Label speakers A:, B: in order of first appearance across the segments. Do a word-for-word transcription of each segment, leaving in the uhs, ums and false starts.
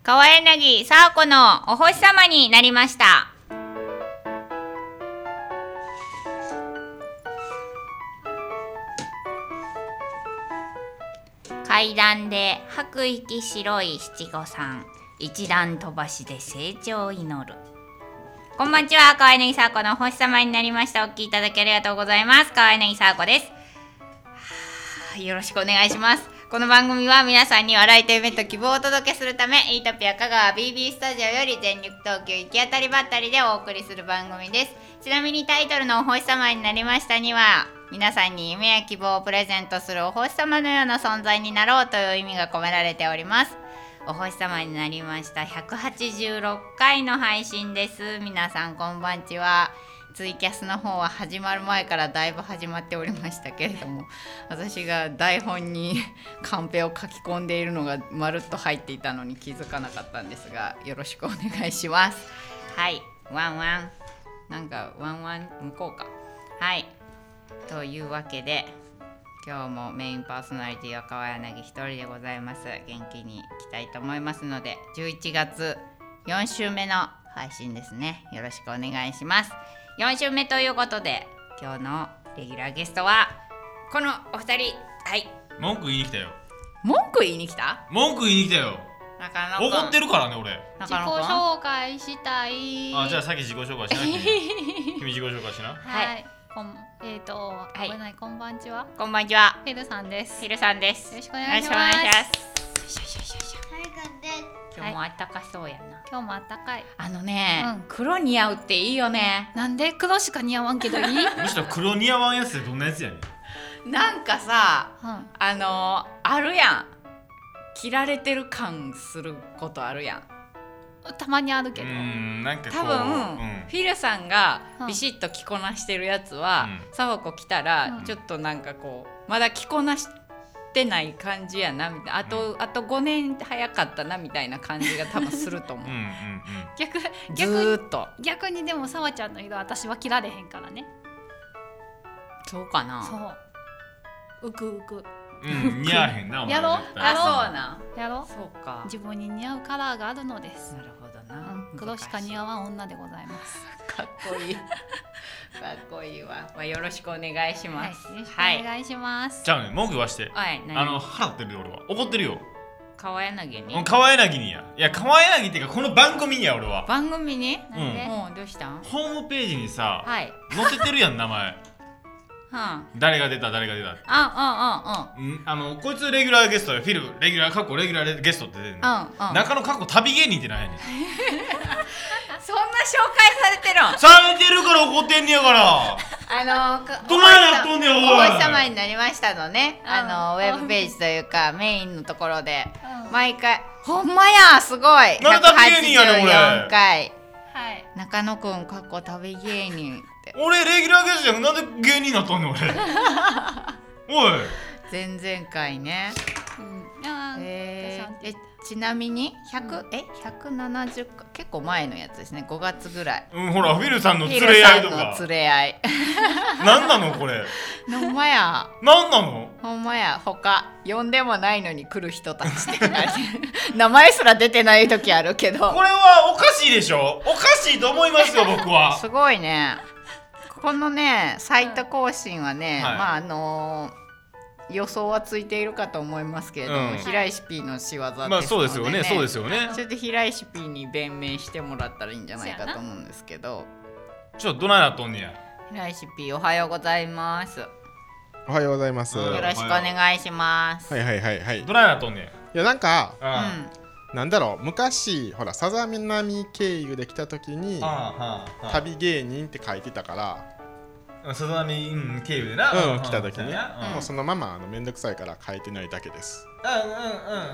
A: 川柳さあこのお星様になりました。階段で吐く息白い七五三、一段飛ばしで成長を祈る。こんばんちは、川柳さあこのお星様になりました。お聞きいただきありがとうございます。川柳さあこです。よろしくお願いします。この番組は皆さんに笑いと夢と希望をお届けするため、イートピア香川 ビービー スタジオより全力東京行き当たりばったりでお送りする番組です。ちなみにタイトルのお星様になりましたには、皆さんに夢や希望をプレゼントするお星様のような存在になろうという意味が込められております。お星様になりましたひゃくはちじゅうろっかいの配信です。皆さんこんばんちは。ツイキャスの方は始まる前からだいぶ始まっておりましたけれども、私が台本にカンペを書き込んでいるのがまるっと入っていたのに気づかなかったんですが、よろしくお願いします。はい、ワンワン、なんかワンワン向こうか。はい、というわけで今日もメインパーソナリティは川柳一人でございます。元気にいきたいと思いますので、じゅういちがつよん週目の配信ですね。よろしくお願いします。よん週目ということで、今日のレギュラーゲストはこのお二人。はい、
B: 文句言いに来たよ。
A: 文句言いに来た
B: 文句言いに来たよ。
A: 中野くん
B: 怒ってるからね俺。
C: 自己紹介したい。
B: あ、じゃあさっき自己紹介しな君君自己紹介しな。
C: はい、はい、こんえーと、はい、ごめんなさい、こんばんちは。
A: こんばんちは。
C: フィルさんです。
A: フィルさんです。
C: よろしくお願いします。
A: 今日もあったかそうやな。
C: 今日もあったかい。
A: あのね、
C: うん、
A: 黒似合うっていいよね。
C: なんで黒しか似合わんけどいい？
B: むしろ黒似合わんやつってどんなやつやね
A: ん。なんかさ、
C: うん、
A: あのあるやん。切られてる感することあるやん。
C: たまにあるけど。
B: うーん、なんかこう
A: 多分、うん、フィルさんがビシッと着こなしてるやつは、サホコ着たら、うん、ちょっとなんかこうまだ着こなしてない感じやなみたいな。あと、うん、あとごねん早かったなみたいな感じが多分すると思う。うんうん、うん、
C: 逆逆
A: ずーっと
C: 逆にでもさわちゃんの色私は着られへんからね。
A: そうかな。
C: そう。うくうく。
B: うん、似合わへんな。
C: やろう。
A: あ、そうな。
C: やろう。
A: そうか。
C: 自分に似合うカラーがあるのです。
A: なるほどな。
C: うん、黒しか似合わん女でございます。
A: かっこいい。かっこいいわ。まあ、よろしくお願いします。
C: はい、よろしくお願いします。
B: はい、じゃあね、文句言わして。
A: はい、
B: あの腹立ってるよ俺は。怒ってるよ。
A: 川柳に。
B: 川柳にや。いや、川柳っていうかこの番組にや俺は。
A: 番組に？
B: うん。
A: もうどうしたん？
B: ホームページにさ、
A: はい、
B: 載せてるやん名前。
A: はあ、
B: 誰が出た誰が出た。
A: あああ
B: うん、あのこいつレギュラーゲストよ。フィルレギュラー過去レギュラーゲストって出てるの。
A: うんうん。
B: 中野過去旅芸人ってなんやねん。
A: そんな紹介されてるん？
B: されてるから怒ってんねやから。
A: あの
B: どないなっとんねんおい。
A: お星様になりましたのね。あのウェブページというかメインのところで毎回ほんまやすごい。
B: なんで旅芸人やねん俺。
A: ひゃくはちじゅうよんかい。
C: はい。
A: 中野くん過去旅芸人。
B: 俺レギュラーゲストじゃん。なんで芸人になっとんねん俺。おい。
A: 前々回ね。
C: うん、え
A: ー、えちなみにひゃく、うん、えひゃくななじゅっかい結構前のやつですね。ごがつぐらい。
B: うん、ほらフィルさんの連れ合いとか。
A: フィルさんの連れ合い。
B: なんなのこれ。
A: ほんまや。
B: なんなの。
A: ほんまや。他呼んでもないのに来る人たちって書いて名前すら出てない時あるけど。
B: これはおかしいでしょ。おかしいと思いますよ僕は。
A: すごいね。このねサイト更新はね、
B: はい、
A: まああのー、予想はついているかと思いますけれども、うん、平石 P の仕業ですので、ね、
B: まあそうですよね、そうですよね。
A: それで平石 P に弁明してもらったらいいんじゃないかと思うんですけど。
B: ちょっとどないなっとんねや。
A: 平石 P おはようございます。
D: おはようございます。
A: よろしくお願いします。
D: はいはいはいはい。
B: どないなっとんねや。い
D: やなんか、
B: うん、
D: なんだろう、昔ほらさざみなみ経由で来た時に、はあはあ、旅芸人って書いてたから。
B: さざ波、うん、経由でな、
D: うん、来た時に、うん、もうそのままあのめんどくさいから変えてないだけです。
B: うんうんうん。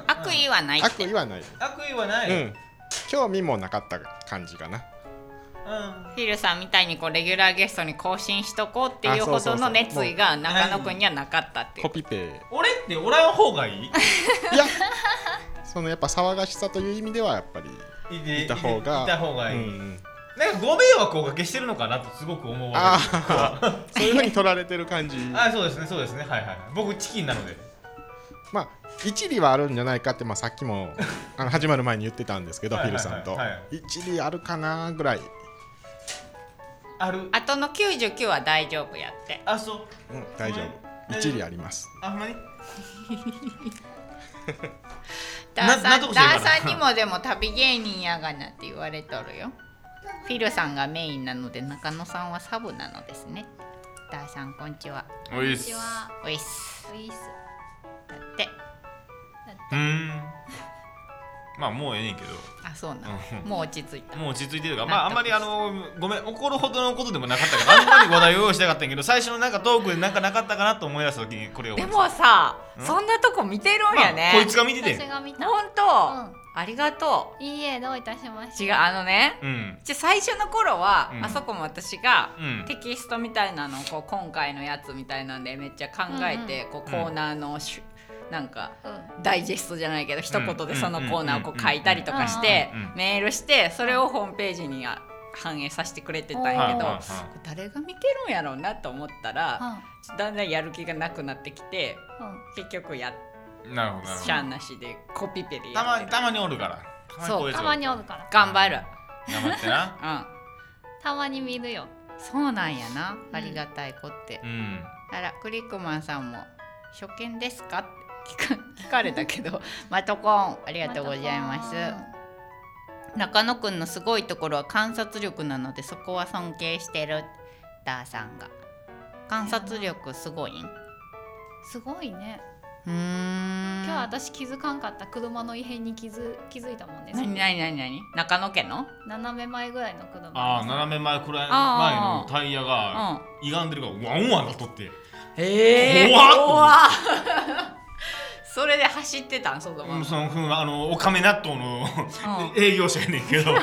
A: 悪意はないって。
D: 悪意はない。
B: 悪意はない。
D: うん。興味もなかった感じかな。
A: うん。フィルさんみたいにこうレギュラーゲストに更新しとこうっていうほどの熱意が中野くんにはなかったっていう。
D: コピペ。
B: 俺っておらん方がいい？い
D: や、そのやっぱ騒がしさという意味ではやっぱりいた方が
B: いた方がいい。うんうん、なんかご迷惑をおかけしてるのかなとすごく思うわけです。
D: そういう風に取られてる感じ。
B: あ、そうですね、そうですね、はいはい。僕チキンなので。
D: まあ一理はあるんじゃないかって、まあ、さっきもあの始まる前に言ってたんですけど、
B: はい
D: フィルさんと、
B: はいはいはい、
D: 一理あるかなぐらい。
B: ある。
A: あとのきゅうじゅうきゅうは大丈夫やって。
B: あ、そう、
D: うん、大丈夫、一理あります。
B: あ、ほんまに
A: ダーさん、ダーさんにもでも旅芸人やがなって言われとるよ。フィルさんがメインなので中野さんはサブなのですね。ダーさんこんにちは。
B: おいっす。
A: おいっす。
C: おいっす。
A: だって。
B: うーん。まあもうええねんけど。
A: あ、そうなの、うん、もう落ち着いた。
B: もう落ち着いてるから、まああんまりあのごめん怒るほどのことでもなかったから、あんまり話題を用意したかったんやけど、最初のなんかトークでなんかなかったかなと思い出した時にこれを。
A: でもさ、そんなとこ見てるんやね。
B: まあ、こいつが見てて。
C: 私が見た。
A: 本当、うん、ありがと
C: う。いいえ、どういたしまして。
A: 違う、あのね、うん、じゃ最初の頃は、うん、あそこも私が、うん、テキストみたいなのをこう今回のやつみたいなんでめっちゃ考えて、うんうん、こうコーナーのしゅ、なんか、うん、ダイジェストじゃないけど一言でそのコーナーをこう書いたりとかしてメールしてそれをホームページに反映させてくれてたんやけど、誰が見てるんやろうなと思ったらだんだんやる気がなくなってきて、結局や
B: なるほど
A: シャンなしでコピペでやって
B: たまにたまにおるから
C: そうたまにおるから
A: 頑張る
B: 頑張ってな、うん、
C: たまに見るよ。
A: そうなんやな、ありがたい子って、
B: うん、
A: あらクリックマンさんも初見ですかって聞かれたけどマトコンありがとうございます。中野くんのすごいところは観察力なのでそこは尊敬してる。ダーさんが観察力すごいん？
C: すごいね。
A: うーん、
C: 今日私気づかんかった車の異変に気づ、気づいたもんね。
A: 何何何何？中野家の
C: 斜め前ぐらいの車。
B: ああ、斜め前くらい前のタイヤが歪んでるからワンワンなっとって。
A: えー、
B: 怖っ
A: 怖っそれで走ってたん、そのまま。
B: そのあのおかめ納豆の、うん、営業者やねんけど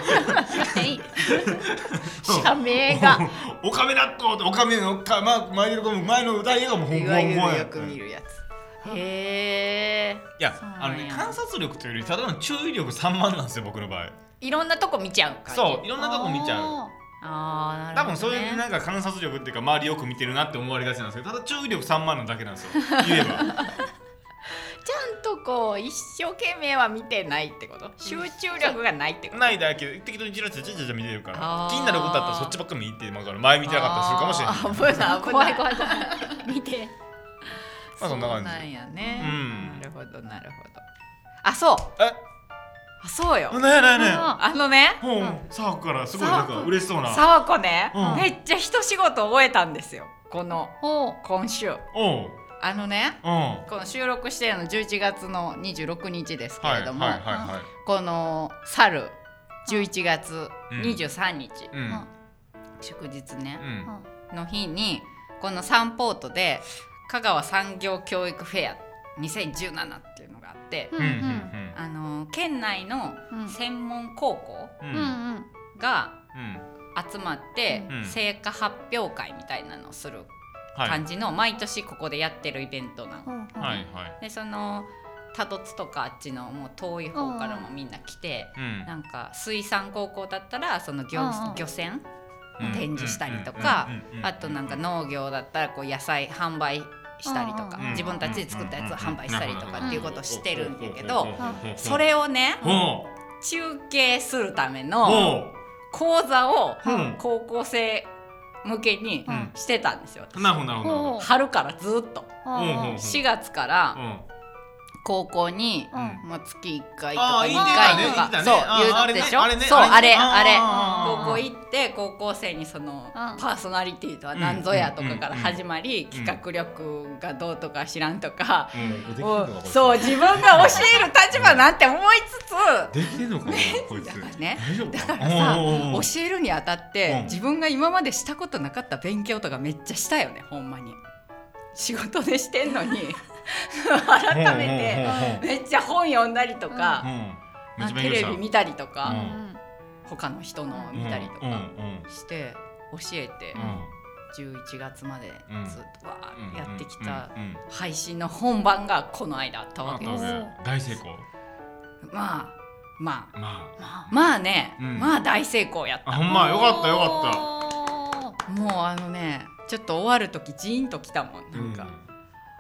A: 社名が
B: おかめ納豆っておかめのか、ま、前の前のタイヤがもうほんまんま
A: よく見るやつ。へえ。
B: いや、あのね、観察力というよりただの注意力散漫なんですよ、僕の場合。
A: いろんなとこ見ちゃうか。
B: そう、いろんなとこ見ちゃう。
A: あー、なるほどね。
B: 多分そういうなんか観察力っていうか周りよく見てるなって思われがちなんですけど、ただ注意力散漫なだけなんですよ、言えば
A: ちゃんとこう一生懸命は見てないってこと？集中力がないってこと？
B: ないだけど適当にチラチラチラチラ見てるから、気になることだったらそっちばっかり見てまうから前見てなかったりするかもしれない。
A: 危ない危ない
C: 怖い怖い怖い見て
B: まあそんな感じ。
A: そうなんやね、
B: うん、
A: なるほどなるほど。あ、そう
B: え
A: あ、そうよ。
B: ねえねえねえ、
A: あのね、
B: うん、サーコからすごいなんか嬉しそうな。
A: サーコね、うん、めっちゃ一仕事終えたんですよ、この今週。
B: おう、
A: あのね、
B: うん、
A: この収録してるのじゅういちがつのにじゅうろくにちですけれども、
B: はいはいはいはい、
A: この去るじゅういちがつにじゅうさんにち、
B: うん、
A: 祝日ね、
B: うん、
A: の日にこのサンポートで香川産業教育フェアにせんじゅうななっていうのがあって、
C: うんうん、
A: あの県内の専門高校が集まって成果発表会みたいなのをする感じの、毎年ここでやってるイベントなの、
B: はいはい、
A: でその多度津とかあっちのもう遠い方からもみんな来て、
B: うん、
A: なんか水産高校だったらその 漁, 漁船を展示したりとか、あとなんか農業だったらこう野菜販売したりとか、自分たちで作ったやつを販売したりとかっていうことをしてるんだけど、それをね中継するための講座を高校生向けにしてたんですよ。
B: なるほどなるほど。
A: 春からずっとしがつから高校に、
C: うん
A: まあ、月いっかいとかにかいとか、
B: ね、
A: そう言うでしょ、
B: あれね、
A: そうあれあれ
B: あ
A: 高校行って高校生にそのパーソナリティとは何ぞやとかから始まり、企画力がどうとか知らんとか、
B: うん、
A: もうそう自分が教える立場なんて思いつつ
B: できてんのかな、
A: ね、
B: こいつ
A: だからね、だからさ教えるにあたって、自分が今までしたことなかった勉強とかめっちゃしたよね、ほんまに仕事でしてんのに改めてめっちゃ本読んだりとか、うん、テレビ見たりとか、うん、他の人の見たりとかして教えて、うん、じゅういちがつまでずっとわーやってきた配信の本番がこの間あったわけです。
B: 大成功。
A: まあまあ
B: ま
A: あまあね、うん、まあ大成功やった。
B: あ、ほんまよかったよかった。
A: もうあのねちょっと終わる時ジーンときたもん、なんか、うん、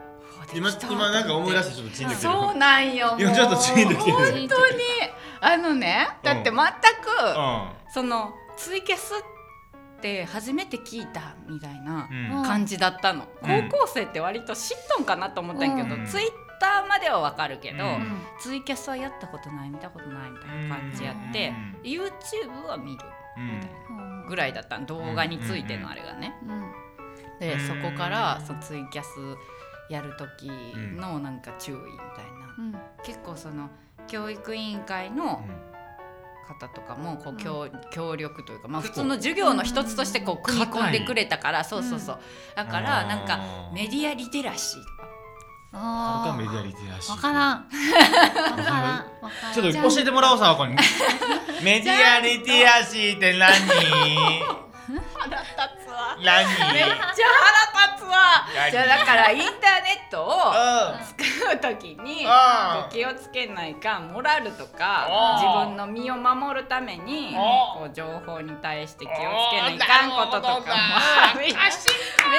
B: 今今なんか思い出してちょっとチンときてる。
A: そうなんよ。
B: 今ちょっとチンときてる。
A: 本当にあのね、だって全く、
B: うん、
A: そのツイキャスって初めて聞いたみたいな
B: うん
A: 感じだったの、
B: うん、
A: 高校生って割と知っとんかなと思ったんやけど、
B: うん、
A: ツイッターまではわかるけど、
B: うん、
A: ツイキャスはやったことない見たことないみたいな感じやって、うん、YouTube は見るみたいなぐらいだったの、動画についてのあれがね、うん、でそこからそのツイキャスやる時のなんか注意みたいな、うん、結構その教育委員会の方とかもこう 協,、うん、協力というか、まあ、普通の授業の一つとしてこう組み込んでくれたから、そうそうそう、だからなんかメディアリテラシーとか、
B: あーメディアリテラシー
C: わからんわからん
B: ちょっと教えてもらおうさ、ここにメディアリテラシーって何？
A: 腹立つわ、
B: 何？
A: めっちゃ腹立つわ。じゃあだからインターネットを使うときにこう気をつけないかんモラルとか自分の身を守るためにこう情報に対して気をつけないかんこととかもめっちゃムカつ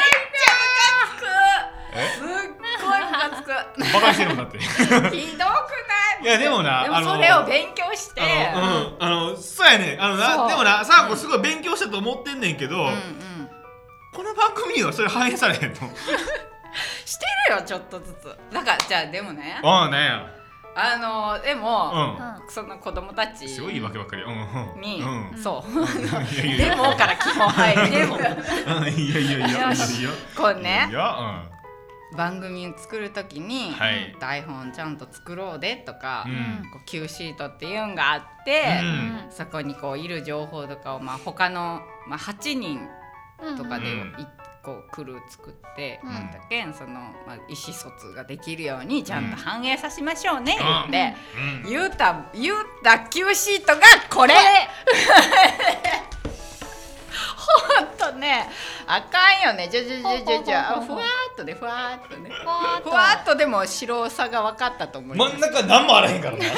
A: く。すっごいムカつく。
B: バカしてるんだってひどくない？いやでもな、
A: でもそれを勉強して
B: あの、うん、あのそうやね、あのな、でもな、さあこれすごい勉強したと思ってんねんけど、うんうん、この番組にはそれ反映されへんの
A: してるよ、ちょっとずつ。だからじゃあでもね、
B: ああね、
A: あのでも、
B: うん、
A: その子供たち
B: すごいいいわけばっかり、うんうん、
A: に、
B: うん、
A: そうでもから基本入るでもいや
B: いやいやいや
A: こうね、
B: いや、
A: うん、番組を作るときに、
B: はい、
A: 台本ちゃんと作ろうでとか、
B: うん、
A: こう Q シートっていうのがあって、
B: うん、
A: そこにこういる情報とかを、まあ、他の、まあ、はちにんとかで、うん、こうクルー作って、うん、だけんその、まあ、意思疎通ができるようにちゃんと反映させましょうね、うん、言って、うん、言うた言うた Q シートがこれほんとね、あかんよね、じゃじゃじゃじゃじゃふわーっとね、ふわーっとね、ふわーっとでも白さが分かったと思います。
B: 真ん中何もあらへんからな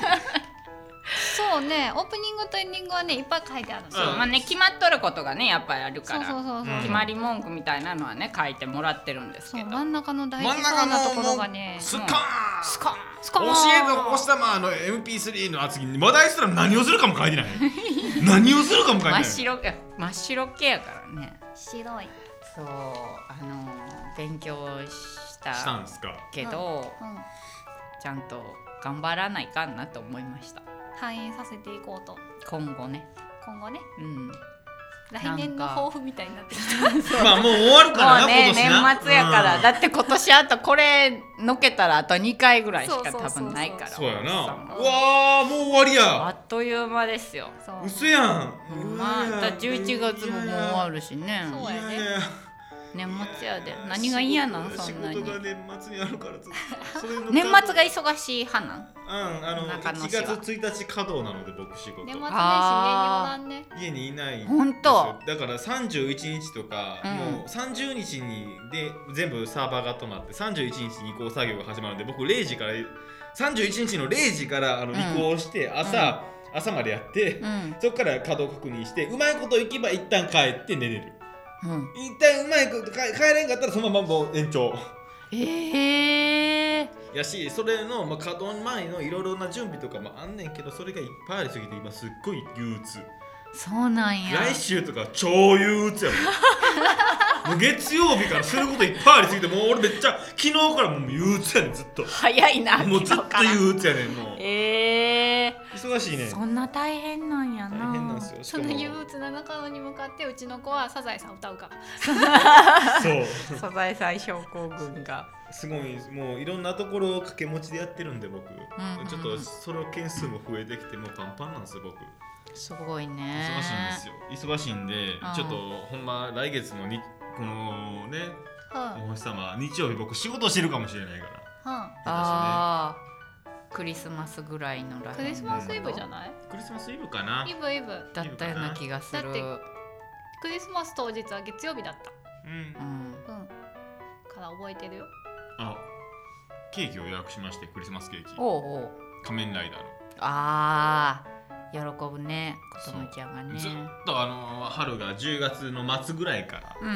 C: そうね、オープニングとエンディングはねいっぱい書いてあるの、
A: そう、まあね、決まっとることがねやっぱりあるから、
C: そうそうそうそう、
A: 決まり文句みたいなのはね書いてもらってるんですけど、
C: そう真ん中の大事そうなところがね、
B: スカーン
A: スカーン
C: スカーン
B: 教えてお星様の エムピースリー の次に話題すら何をするかも書いてない何をするかも書いてない
A: 真っ白真っ白系やからね、
C: 白い、
A: そう、あのー、勉強した
B: したんですか
A: けど、うんうん、ちゃんと頑張らないかんなと思いました。
C: 反映させていこうと
A: 今後ね、
C: 今後ね、
A: うん、
C: 来年の抱負みたいになってきた
B: まあもう終わるからな、
A: ね、
B: 今年な、
A: 年末やから、うん、だって今年あとこれのけたらあとにかいぐらいしか多
C: そうそうそうそう
A: 分ないから、
B: そうやな、うわーもう終わりや、
A: あっという間ですよ。
B: うそやん、
A: まあじゅういちがつももう終わるしね、
C: そうやね、
A: 年末やで、何が嫌なん、そんなに
B: 仕事が年末にあるからずっとそれの
A: 年末が忙しい派なん、
B: うん、あのいちがつついたち稼働なので僕仕事
C: 年末年始年にね
B: 家にいないん
A: 本当
B: だからさんじゅういちにちとか、うん、もうさんじゅうにちにで全部サーバーが止まってさんじゅういちにちに移行作業が始まるんで、僕れいじからさんじゅういちにちのれいじからあの移行して朝、うん、朝までやって、うん、そこから稼働確認してうまいこといけば一旦帰って寝れる、うん、一旦うまいこと帰れんかったらそのままもう延長、
A: えー、
B: やし、それの、まあ、稼働前のいろいろな準備とかもあんねんけど、それがいっぱいありすぎて今すっごい憂鬱。
A: そうなんや。
B: 来週とか超憂鬱やもんもう月曜日からすることいっぱいありすぎて、もう俺めっちゃ昨日からもう憂鬱やねん、ずっと
A: 早いな、
B: もうずっと憂鬱やねん、もう
A: えー、
B: 忙しいねん。
A: そんな大変なんやな。
B: 大変なんですよ。
C: その憂鬱な中野に向かってうちの子はサザエさん歌うから
B: そう
A: サザエさん症候群が
B: すごい、もういろんなところを掛け持ちでやってるんで僕、うんうん、ちょっとその件数も増えてきてもうパンパンなんですよ僕。
A: すごいね。
B: 忙しいんですよ。忙しいんで、うん、ちょっとほんま来月のにこのね、うん、お星様日曜日僕仕事してるかもしれないから、うん、
A: ああクリスマスぐらいのらへん。
C: クリスマスイブじゃない？
B: クリスマスイブかな。
C: イブイブ
A: だったような気がする。
C: だってクリスマス当日は月曜日だった。
B: うん、うん、
C: から覚えてるよ。
B: あ、ケーキを予約しまして、クリスマスケーキ。
A: おうおう、
B: 仮面ライダーの。
A: ああ喜ぶね、子供ちゃんがね。
B: ずっとあの春がじゅうがつの末ぐらいから、
A: うん、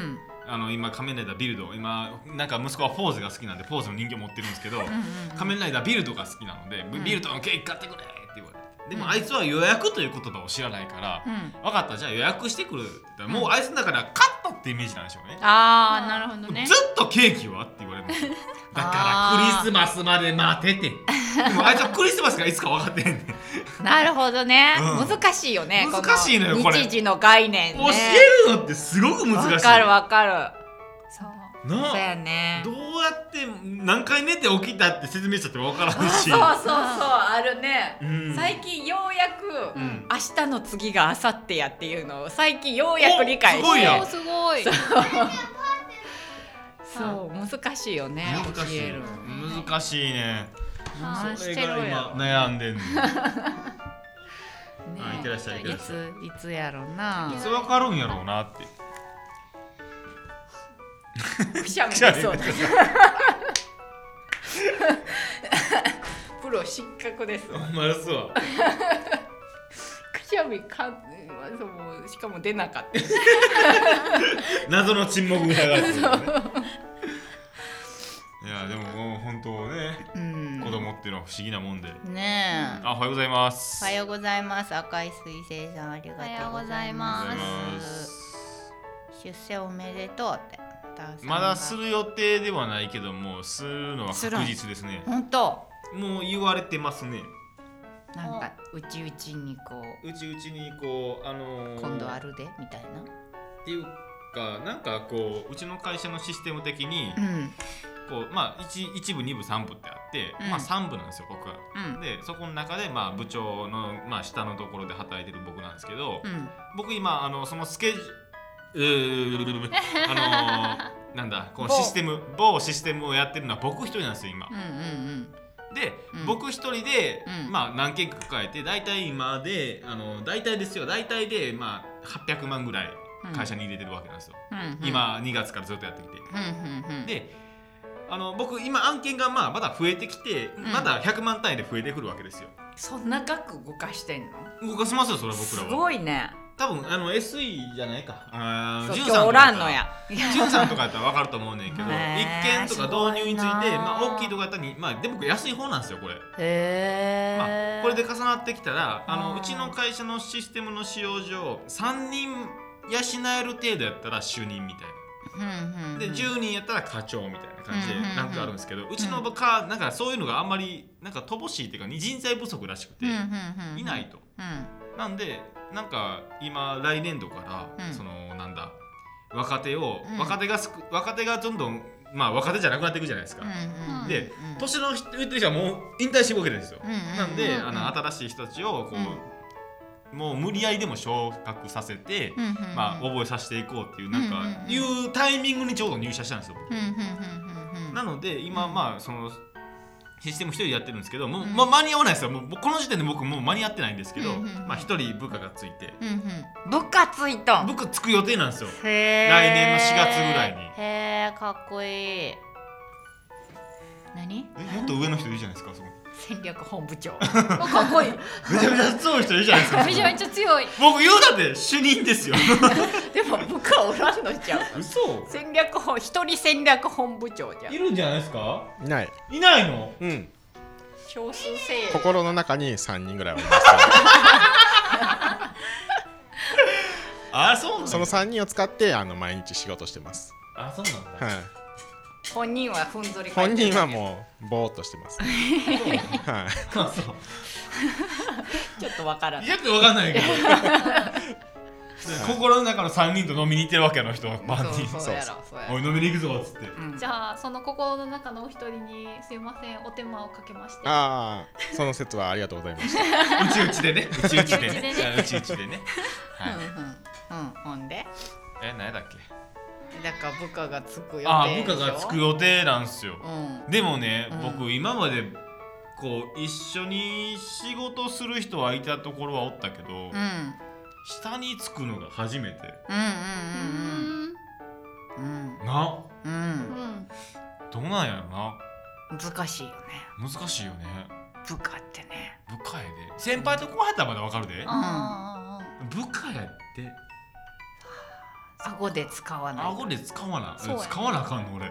B: あの今仮面ライダービルド今なんか息子はポーズが好きなんでポーズの人形持ってるんですけど、うんうんうん、仮面ライダービルドが好きなので、うん、ビルドのケーキ買ってくれって言われて。でもあいつは予約という言葉を知らないから、うん、分かったじゃあ予約してくるって言ったら、うん、もうあいつだからカットってイメージなんでしょうね。
A: あーなるほどね。
B: ずっとケーキはって言われるんですよ。だからクリスマスまで待てて。でもあいつはクリスマスがいつか分かってへんねん。
A: なるほどね、うん、難しいよね。
B: 難しいのよこれ。
A: 日時の概念ね。教
B: えるのってすごく難しい。
A: 分かる分かる。
C: そう
B: な
A: そうやね。
B: どうやって何回寝て起きたって説明しちゃっても分からんし。
A: そうそうそうあるね、うん、最近ようやく、うん、明日の次が明後日やっていうのを最近ようやく理解して。
B: すごいや
C: すごい。
A: そう難しいよね。
B: 難しい難しいね。
A: それが今
B: 悩んでんの。ね
A: え、いってらっしゃい。いついつやろうな。
B: いつ分かるんやろうなって。
A: くしゃみ出そうです。プロ失格です。
B: ほんまですわ。
A: くしゃみかそうしかも出なかった。
B: 謎の沈黙が流れてるね。いやでももう本当ね、うん、子供っていうのは不思議なもんで。
A: ねえ。
B: あおはようございます。
A: おはようございます。赤い彗星さんありがとうございます。出世おめでとうって。
B: まだする予定ではないけどもするのは確実ですね。
A: 本当。
B: もう言われてますね。
A: なんかうちうちにこ
B: ううちうちにこうあのー、
A: 今度あるでみたいな
B: っていうかなんかこううちの会社のシステム的に、うん、こうまあ 1, 一部二部三部ってあって、うん、まあさん部なんですよ僕は、うん、でそこの中でまあ部長のまあ下のところで働いてる僕なんですけど、うん、僕今あのそのスケジュールうーあのー、なんだこのシステム某システムをやってるのは僕一人なんですよ今、うんうんうん、で、うん、僕一人で、うん、まあ何件か抱えて大体今であの大体ですよ大体でまあはっぴゃくまんぐらい会社に入れてるわけなんですよ、うん、今にがつからずっとやってきて、うんうん、であの僕今案件がまあまだ増えてきて、うん、まだひゃくまん単位で増えてくるわけですよ。
A: そんな額動かしてんの？
B: 動かしますよそれは僕らは。
A: すごいね。
B: 多分あの エスイー じゃないかあ
A: ジュンさんとか
B: ジュンさんとかやったら分かると思うねんけど一件とか導入についてまあ大きいとこやったらにまあでも安い方なんですよこれ。へー、まあ、これで重なってきたらあのうちの会社のシステムの使用上さんにん養える程度やったら主任みたいな。でじゅうにんやったら課長みたいな感じでランクあるんですけどうちの課なんかそういうのがあんまりなんか乏しいっていうか人材不足らしくていないと。なんでなんか今来年度から、うん、そのなんだ若手を、うん、若手がすく若手がどんどんまあ若手じゃなくなっていくじゃないですか、うんうん、で、うん、年の人はもう引退していくわけですよ、うんうん、なんで、うんうん、あの新しい人たちをこう、うん、もう無理やりでも昇格させて、うんうん、まあ覚えさせていこうっていうなんか、うんうん、いうタイミングにちょうど入社したんですよ、うんうん、なので今まあそのシステム一人でやってるんですけどもう、うんまあ、間に合わないですよ。もうこの時点で僕もう間に合ってないんですけど、うんうんうん、まあ一人部下がついて、うん
A: うん、部下ついた
B: 部下つく予定なんですよ。
A: へ
B: 来年のしがつぐらいに。
A: へーかっこいい。何？
B: えもっと上の人いるじゃないですかそこ。
A: 戦略本部長
C: かっこいい。
B: めちゃめちゃ強い人いるじゃないですか。
C: めちゃめちゃ強い。
B: 僕言うだって主任ですよ。
A: でも部下おらんのちゃう。
B: 嘘。
A: 戦略本一人戦略本部長じゃん。
B: いるんじゃないですか。
D: いない。
B: いないの？
D: うん。
A: 少数精鋭。
D: 心の中にさんにんぐらいおりますから。
B: あ、そうなんだ。
D: そのさんにんを使ってあの毎日仕事してます。
B: あ、そうなんだ。
D: はい。
A: 本人はふんぞり
D: 本人はもうぼーっとしてます。はい。
B: あ、そう。
A: ちょっとわからない。
B: ちょっとわかんないけど。心の中のさんにんと飲みに行ってるわけの人はバンディ。
A: そうやろそうやろ。
B: おい飲みに行くぞっつって、
C: うん、じゃあその心の中のお一人にすいませんお手間をかけまして。
D: ああその説はありがとうございました。
B: うちうちでねうちうちでねうちうちでね。
A: はい。うんうんうん。ほんで
B: え何だっけ。
A: だから部下がつく予定でしょ。
B: あ部下がつく予定なんですよ、うん、でもね、うん、僕今までこう一緒に仕事する人はいたところはおったけど、うん、下につくのが初めて。うんうんうんうん。な、うん。どうなんやろな。
A: 難しいよね。
B: 難しいよね。
A: 部下ってね。
B: 部下やで。先輩と後輩やったらまだわかるで。うん。部下やって。
A: 顎で使わない。
B: 顎で使わな、
C: そうやね
B: 使わなあかんの俺。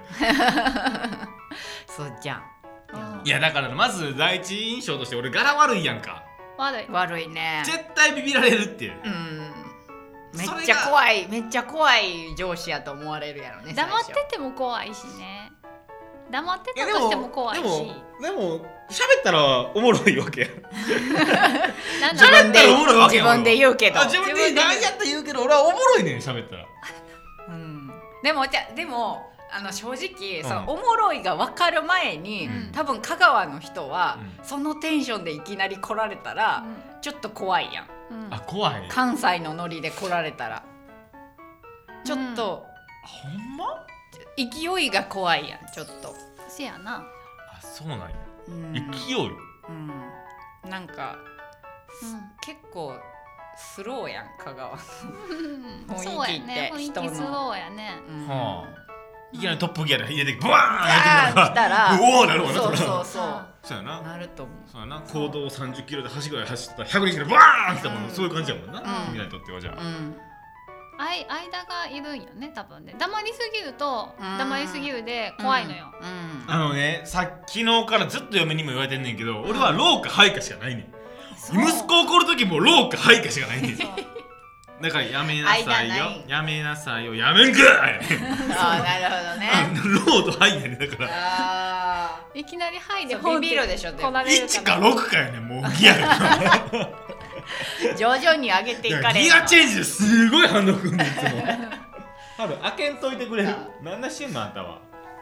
A: そうじゃん。
C: うん
B: いやだからまず第一印象として俺柄悪いやんか。
C: 悪い。
A: 悪いね。
B: 絶対ビビられるっていう。
A: うんめっ
B: それが
A: ちゃ怖いめっちゃ怖い上司やと思われるやろね。
C: 黙って
A: 最初
C: ても怖いしね。黙って
B: いや
C: たとしても怖いし。
B: でもでも喋ったらおもろいわけや。
C: なん
A: 自分で
B: 喋ったらおもろいわけやん
A: 自分で言うけど。
B: あ自分で何やって言うけど俺はおもろいねん喋ったら。
A: うんでもじゃでもあの正直、
B: うん
A: そのおもろいが分かる前に、
B: うん
A: 多分香川の人は、
B: うん
A: そのテンションでいきなり来られたら、ちょっと怖いやん。
C: うんうん
B: あ怖い。
A: 関西のノリで来られたらちょっと、
B: ほんま？
A: 勢いが怖いやんちょっと。
C: せやな。
B: あそうなんや。
A: うん
B: 勢い。
A: うん、なんか、
C: う
A: 結構スローやん香川の、
C: ん
A: 雰囲気って
C: そうやね。雰囲
A: 人の
C: 気スローやね。
A: うん
B: はあ。いきなりトップギアで入れてブワーン
A: あー来たら
B: うおーなるわな。
A: そうそう
B: う。
A: そう
B: そうやな。
A: なると思う。
B: そうやな。行動さんじゅっキロで走ぐらい走ったらひゃくにんぐらいバーン来たもん、
A: うん
B: そういう感じやもんな。
A: うん
B: みんなにとってはじゃあ。
A: うん
C: あい間がいるんよね多分ね。黙りすぎると
A: うん
C: 黙りすぎるで怖いのよ。
A: うん
B: あのね、さっきのからずっと嫁にも言われてんねんけど、俺はローかハイかしかないねん。
A: そう
B: 息子怒る時もローかハイかしかないねん。
C: そう
B: だからやめなさい
A: 間な
B: よ
A: い。
B: やめなさいよ。やめんかい。
A: あーなるほどね。
B: ローとハイやねんだから。
A: あ
C: いきなりハイで
A: そうビビるでしょでも
C: 来られる
B: いちかろくかやねんもうギアが。
A: ー徐々に上げていかれる
B: ギアチェンジですごい反応くんねんいつも。ハル開けんといてくれる。なんだしてんのあんたは。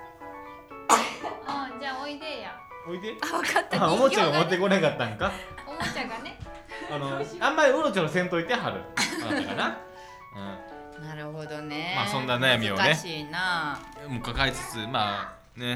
C: あじゃあおいでや。
B: おいで。
A: あ分かった
B: あおもちゃが持っ
A: 人形
B: てこなかったんか。
C: おもちゃがね。
B: あのあんまりうろちょろせんといてはる。あなたかな。うん。
A: なるほどね。
B: まあそんな悩みをね
A: 難しいな。
B: もう抱えつつまあね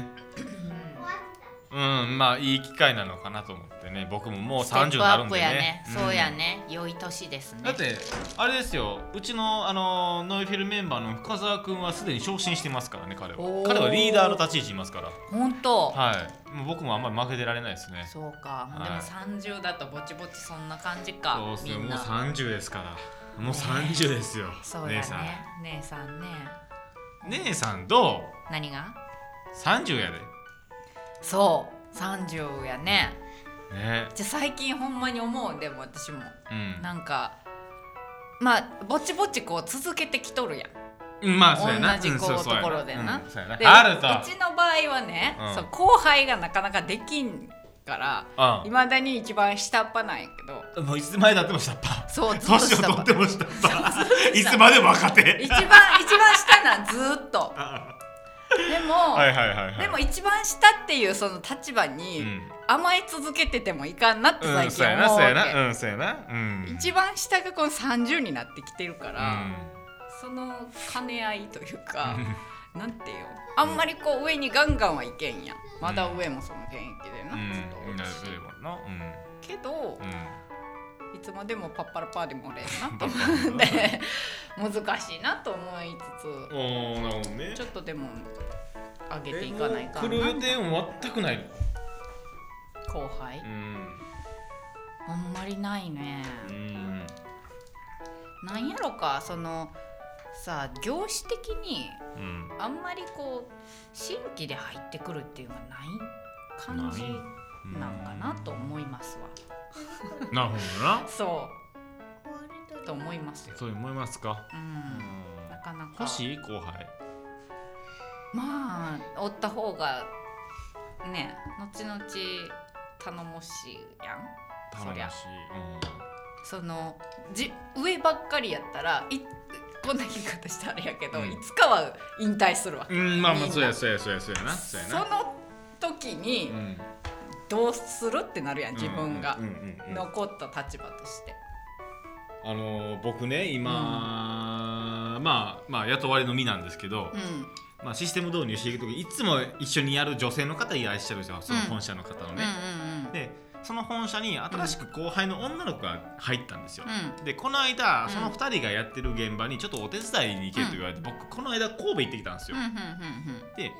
B: うんまあいい機会なのかなと思ってね僕ももうさんじゅうになるんで
A: ステップアップや
B: ね
A: ね。そうやね。良い年ですね。
B: だってあれですようちのあのノイフィルメンバーの深澤君はすでに昇進してますからね彼は
A: おー
B: 彼はリーダーの立ち位置いますから
A: 本当。
B: はいもう僕もあんまり負けてられないですね
A: そうか。
B: はい
A: でも三十だとぼちぼちそんな感じか。
B: そうですねもう
A: みんな。
B: さんじゅうですからもうさんじゅうですよ
A: そうや
B: 姉さん
A: ね。姉さんね。
B: 姉さんどう
A: 何が？
B: さんじゅうやで
A: そう三十やね。
B: ね
A: じゃ最近ほんまに思うでも私も
B: うん
A: なんかまあぼちぼちこう続けてきとるやん。
B: うんまあそうやな
A: 同じこう
B: うんそうそうや
A: ところでな
B: うんそうやな
A: で
B: ハルと
A: うちの場合はね、
B: うん
A: そう後輩がなかなかできんから
B: うん
A: いまだに一番下っ端なんやけど、
B: もういつまでたっても下っ端
A: そうずっと
B: 年を
A: 下っ端
B: 取っても下っ端いつまでも若手
A: 一番一番下なんずーっとでも、
B: はいはいはいはい
A: でも一番下っていうその立場に
B: うん
A: 甘え続けててもいかんなって
B: うん
A: 最近
B: そうやなそう
A: 思うわけ、
B: やなうんそうやなうん
A: 一番下がこのさんじゅうになってきてるか
B: う
A: ら、
B: ん
A: その兼ね合いというか、なんていうあんまりこう上にガンガンはいけんやんまだ上もその現役でな、
B: うん
A: ずっとおるし
B: なるほどなうん
A: けど、
B: うん
A: いつまでもパッパラパーでもおれんなと
B: パッパラパー
A: 思って難しいなと思いつつ
B: おーなるほどね
A: ちょっとでも上げていかないか
B: えもう来る予
A: な
B: 定も全くないの
A: 後輩、
B: うん
A: あんまりないね、
B: うん
A: なんやろかそのさ業種的に
B: うん
A: あんまりこう新規で入ってくるっていうのはない感じなんかなと思いますわ。
B: なるほどな
A: そうと思いますよ。
B: そう思いますか
A: うん、
B: うん
A: なかなか
B: 欲しい後輩
A: まあおった方がね後々頼もしいやん。そりゃ
B: 頼もしい
A: そのじ上ばっかりやったらいこんな言い方したらあれやけど、
B: うん
A: いつかは引退するわけ。
B: うんうんまあま
A: みんな
B: あそうやそうやそうやそうやなそうやな
A: その時に
B: うん
A: どうするってなるやん自分が
B: うんうんうんうん
A: 残った立場として。
B: あのー僕ね今、まあまあ雇われの身なんですけど、
A: うん
B: まあ、システム導入していくときいつも一緒にやる女性の方いらっしゃるじゃんその本社の方のね、
A: うんうん
B: でその本社に新しく後輩の女の子が入ったんですよ、
A: うん
B: でこの間
A: うん
B: そのふたりがやってる現場にちょっとお手伝いに行けと言われて、僕この間神戸行ってきたんですよ、
A: うんうんうん
B: で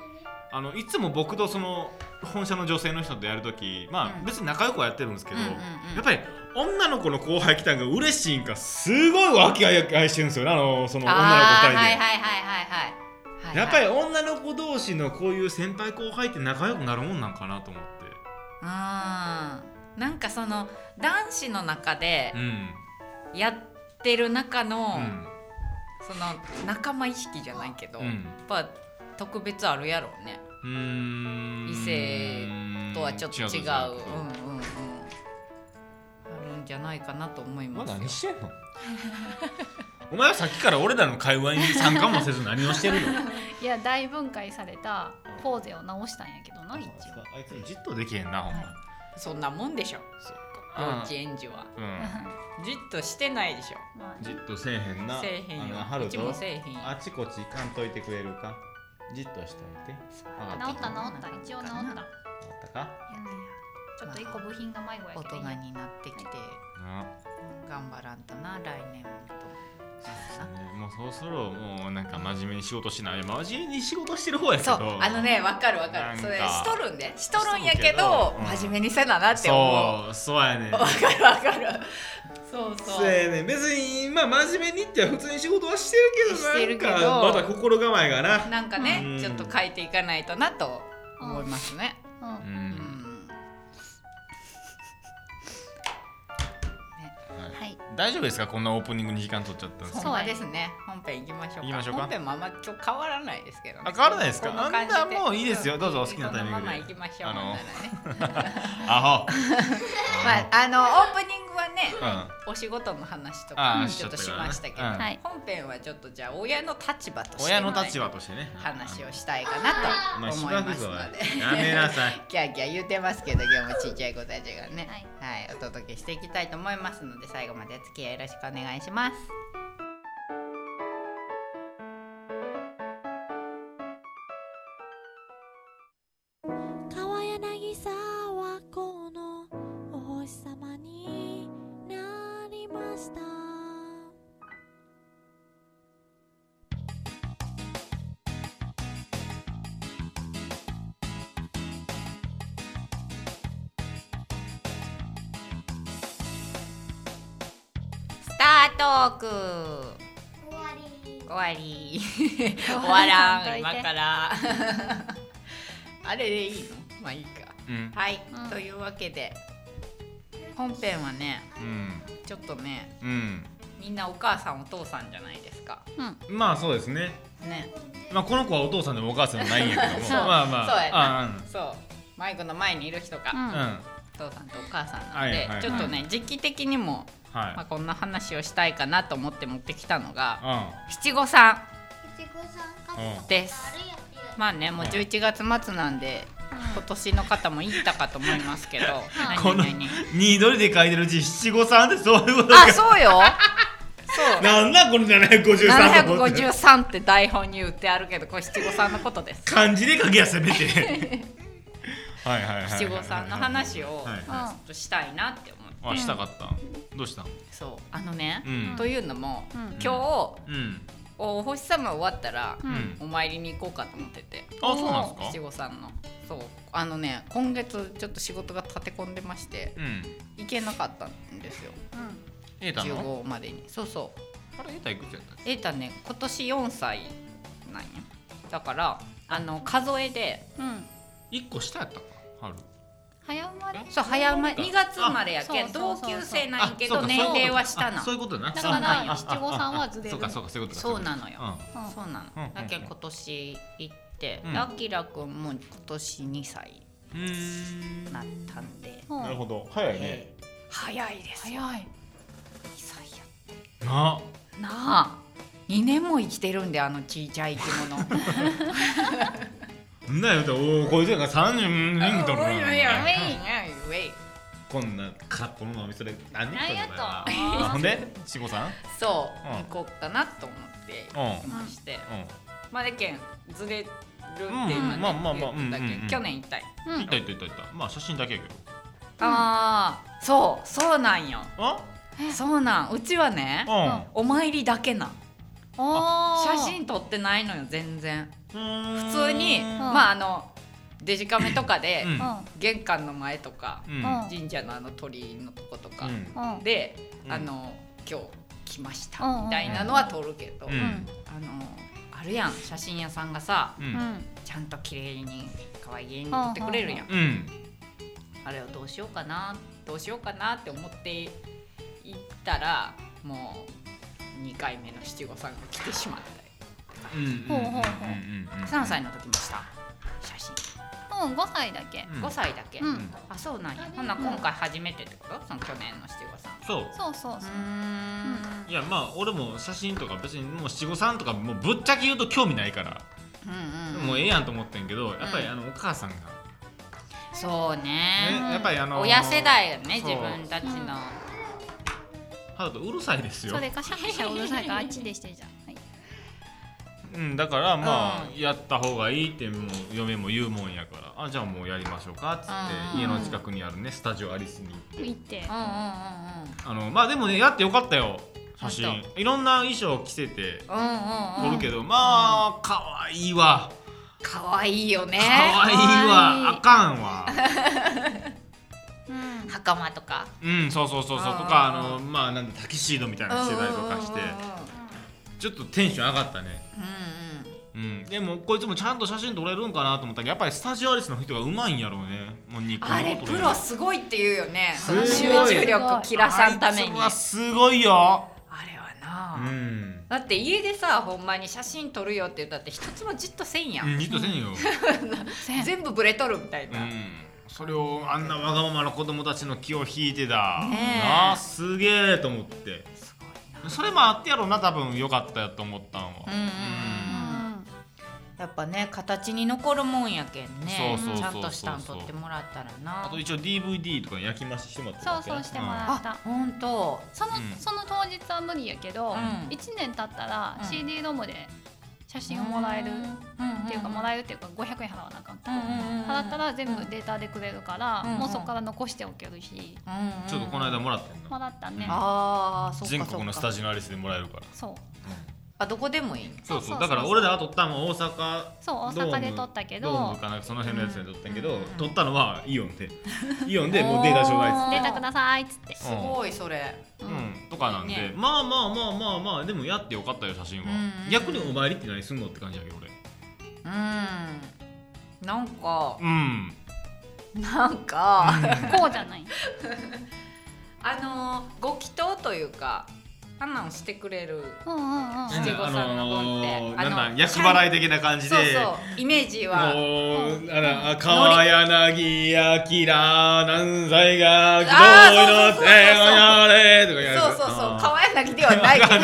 B: あのいつも僕とその本社の女性の人とやるとき、まあ、うん、別に仲良くはやってるんですけど、うんうんうん、やっぱり女の子の後輩来たんが嬉しいんかすごい和気あいあいしてるんですよね、あのその女の子ふたりで。はいはいはいはいはい、やっぱり女の子同士のこういう先輩後輩って仲良くなるもんなんかなと思って。
A: あー、なんかその男子の中でやってる中の、うん、その仲間意識じゃないけど、うん、やっぱ特別あるやろうね。うーん、異性とはちょっと違う、うんうんうん、あるんじゃないかなと思います。
B: まだ何してんのお前はさっきから俺らの会話に参加もせず何をしてるの
C: いや、大分解されたポーゼを直したんやけどな、一応。
B: あいつじっとできへんな、ほんま、はい、
A: そんなもんでしょ、幼稚園児は、うん、じっとしてないでしょ、
B: まあ、じっとせえへんな。
A: せえへんよ、うちもせえへんよ。
B: あちこち行かんといてくれるか。じっとしといて。
C: 治った治った、一応治った。治
B: ったか。
C: ちょっと一個部品が迷子やけど、
A: 大人になってきて、はい、頑張らんとな、来年もと。
B: もうそろそろもうなんか真面目に仕事しない。真面目に仕事してる方やけど。
A: そう、あのね、分かる分かる。それしとるんで、しとるんやけど、うん、真面目にせななって思う。
B: そう、そうやね。
A: 分かる分かる。そうそう。
B: そうやね。別にまあ真面目にって普通に仕事はしてるけど、
A: してるけど、
B: なんかまだ心構えがな。
A: なんかね、うん、ちょっと変えていかないとなと思いますね。うん。うんうん
B: 大丈夫ですか、こんなオープニングに時間取っちゃったんですか。
A: そうですね、本編行きましょうか。
B: 行きましょうか。
A: 本編もあんま今日変わらないですけどね。
B: あ、変わらないですか。あんなもういいですよ、どうぞお好きなタイミングで。
A: このまま行きましょう。あの
B: アホ
A: まあ、あのオープニングはね、うん、お仕事の話とかちょっとしましたけど、うん、本編はちょっとじゃあ親の立場として
B: 親の立場としてね
A: 話をしたいかなと思いますので、
B: やめなさい
A: キャーキャー言うてますけど、今日もちっちゃい子たちがね、はい、はい、お届けしていきたいと思いますので、最後までお付き合いよろしくお願いします。
E: 川柳沢子のお星様になりました。
A: スタートーク
E: 終わり
A: 終わり終わらん今からあれでいいの？まあいいか、うん、はい、うん、というわけで本編はね、うん、ちょっとね、うん、みんなお母さんお父さんじゃないですか、
B: うん、まあそうですね。ね、まあこの子はお父さんでもお母さんでもないんやけども
A: そう
B: まあまあ
A: そうやな、うん、そうマイクの前にいる人が、うん、お父さんとお母さんなので、はいはいはい、ちょっとね時期的にもはい、まあこんな話をしたいかなと思って持ってきたのが、うん、七五三です。まあね、もうじゅういちがつ末なんで、うん、今年の方も行ったかと思いますけど、
B: このニードルで書いてる字七五三ってそういうことか。
A: あ、そうよ。
B: そう。なんだこのななひゃくごじゅうさん。
A: ななひゃくごじゅうさんって台本に打ってあるけど、これ七五三のことです。
B: 漢字で書きやせめて。はいはいはい。
A: 七五三の話をちょっとしたいなって思って。
B: あ、したかった。どうした？
A: そう、あのね、うん、というのも、うん、今日、うん、お星様終わったら、うん、お参りに行こうかと思ってて。
B: あ、そうなんですか？
A: 七五三の。そう、あのね、今月ちょっと仕事が立て込んでまして、うん、行けなかったんですよ。
B: うん、エータの
A: じゅうごまでに。そうそう。
B: あれエータいくつやったっ
A: け？エータね、今年よんさいなんや。だからあの数えで、うん、
B: いっこ下やったか。春。
A: 早生まれ？そう、早生まれにがつ生まれやけん同級生なんやけど年齢は下な。
B: そういうことな。
C: だから七五三はずれる。
B: そうかそうかそういうことか。
A: そうなのよ。そうなの。だけん今年行って、あきらくんも今年にさいなったんで。
B: なるほど。早いね。
A: 早いです。
C: 早い。に
A: さいや
B: って。な
A: あ。なあ。にねんも生きてるんで、あのちいちゃい生き物。
B: なよ、おお、こいつがさんじゅうにんとるな。こんな空っぽのお店で何人とるのかな。ほんで、七五三？
A: そう、行こうかなと思っていまして、まあだけんずれるっていうのはね、去年行ったい。
B: 行った行った行った行った。まあ写真だけやけど。
A: ああ、そうそうなんよ。そうなん、うちはね、お参りだけな。 写真撮ってないのよ全然。普通にまああのデジカメとかで、うん、玄関の前とか、うん、神社のあの鳥居のとことか、うん、で、うん、あの今日来ましたみたいなのは撮るけど、うん、あのあるやん写真屋さんがさ、うん、ちゃんと綺麗に可愛い家に撮ってくれるやん、うん、あれをどうしようかなどうしようかなって思っていったらもうにかいめの七五三が来てしまったさんさいの時もした写真。
C: うん、ごさいだけ、
A: うん、ごさいだけ、うん、あ、そうなんや。ほんな今回初めてってこと？その去年の七五三。
B: そう
C: そうそうそう。
B: いやまあ俺も写真とか別にもう七五三とかもうぶっちゃけ言うと興味ないから、うんうん、もうええやんと思ってんけど、やっぱりあのお母さんが、
A: そうね、
B: ね、やっぱりあのー、
A: 親世代よね自分たちの。
B: ハードうるさいですよ。
C: それかシャシャシャうるさいからあっちでしてじゃん。
B: うん、だからまあ、うん、やった方がいいってもう嫁も言うもんやから、あじゃあもうやりましょうかっつって、うん、家の近くにあるねスタジオアリスに
C: 行って、うんうんうん、
B: あのまあでもねやってよかったよ写真。いろんな衣装着せて撮るけど、うんうんうん、まあ可愛いわ。
A: 可愛いよね。
B: 可愛いわ。あかんわ。
A: うん、袴とか。
B: うんそうそうそうそうとかあのまあなんだタキシードみたいなの着てたりとかして。ちょっとテンション上がったね。うんうんうん、でもこいつもちゃんと写真撮れるんかなと思ったけどやっぱりスタジオアリスの人がうまいんやろうね。もうニコニコ
A: あれプロすごいって言うよね。その集中力切らさんために。
B: あいつはすごいよ。
A: あれはな、
B: うん、
A: だって家でさほんまに写真撮るよって言ったって一つもじっとせんやん、
B: うん、じっとせんよ
A: 全部ブレとるみたいな、うん、
B: それをあんなわがままな子供たちの気を引いてだ、ね、あすげえと思って。それもあってやろうな多分良かったやと思ったんは、うんうんうん、
A: やっぱね形に残るもんやけんね。ちゃんとしたん撮ってもらったらな。
B: あと一応 ディーブイディー とか焼き増ししてもらった
C: そうそうしてもらった、
A: うん、あほんと
C: その、うん、その当日は無理やけど、うん、いちねん経ったら シーディー ロムで写真をもらえる、うん、っていうかもらえるっていうかごひゃくえん払わなあかんけど、うん、払ったら全部データでくれるから、うん、もうそこから残しておけるし、
B: うん、ちょっとこの間もらったんだ。
C: もらったね、うん、
A: あそっか
B: 全国のスタジオアリスでもらえるから。
C: そう、うん、
A: あどこでもいい。
B: そうそうだから俺らが撮ったのは大阪
C: そう大阪で撮ったけど
B: ドームかなその辺のやつで撮ったけど、うん、撮ったのはイオンでイオンでもうデータちょうだいっつって
C: データくださいっつって
A: すごいそれ、
B: うんうん、とかなんで、ね、まあまあまあまあまあでもやってよかったよ写真は、うん、逆にお参りって何すんのって感じやけど俺
A: うんなんか
B: うん
A: なんか、
C: うん、こうじゃない
A: あのご祈祷というかあんなんしてくれる七五三の分って、
B: あのー、なんだ厄払い的な感じで
A: そうそうイメージは
B: もうあら川柳明何歳が希望の手をやれとかやる。
A: そうそうそう川柳ではないけどな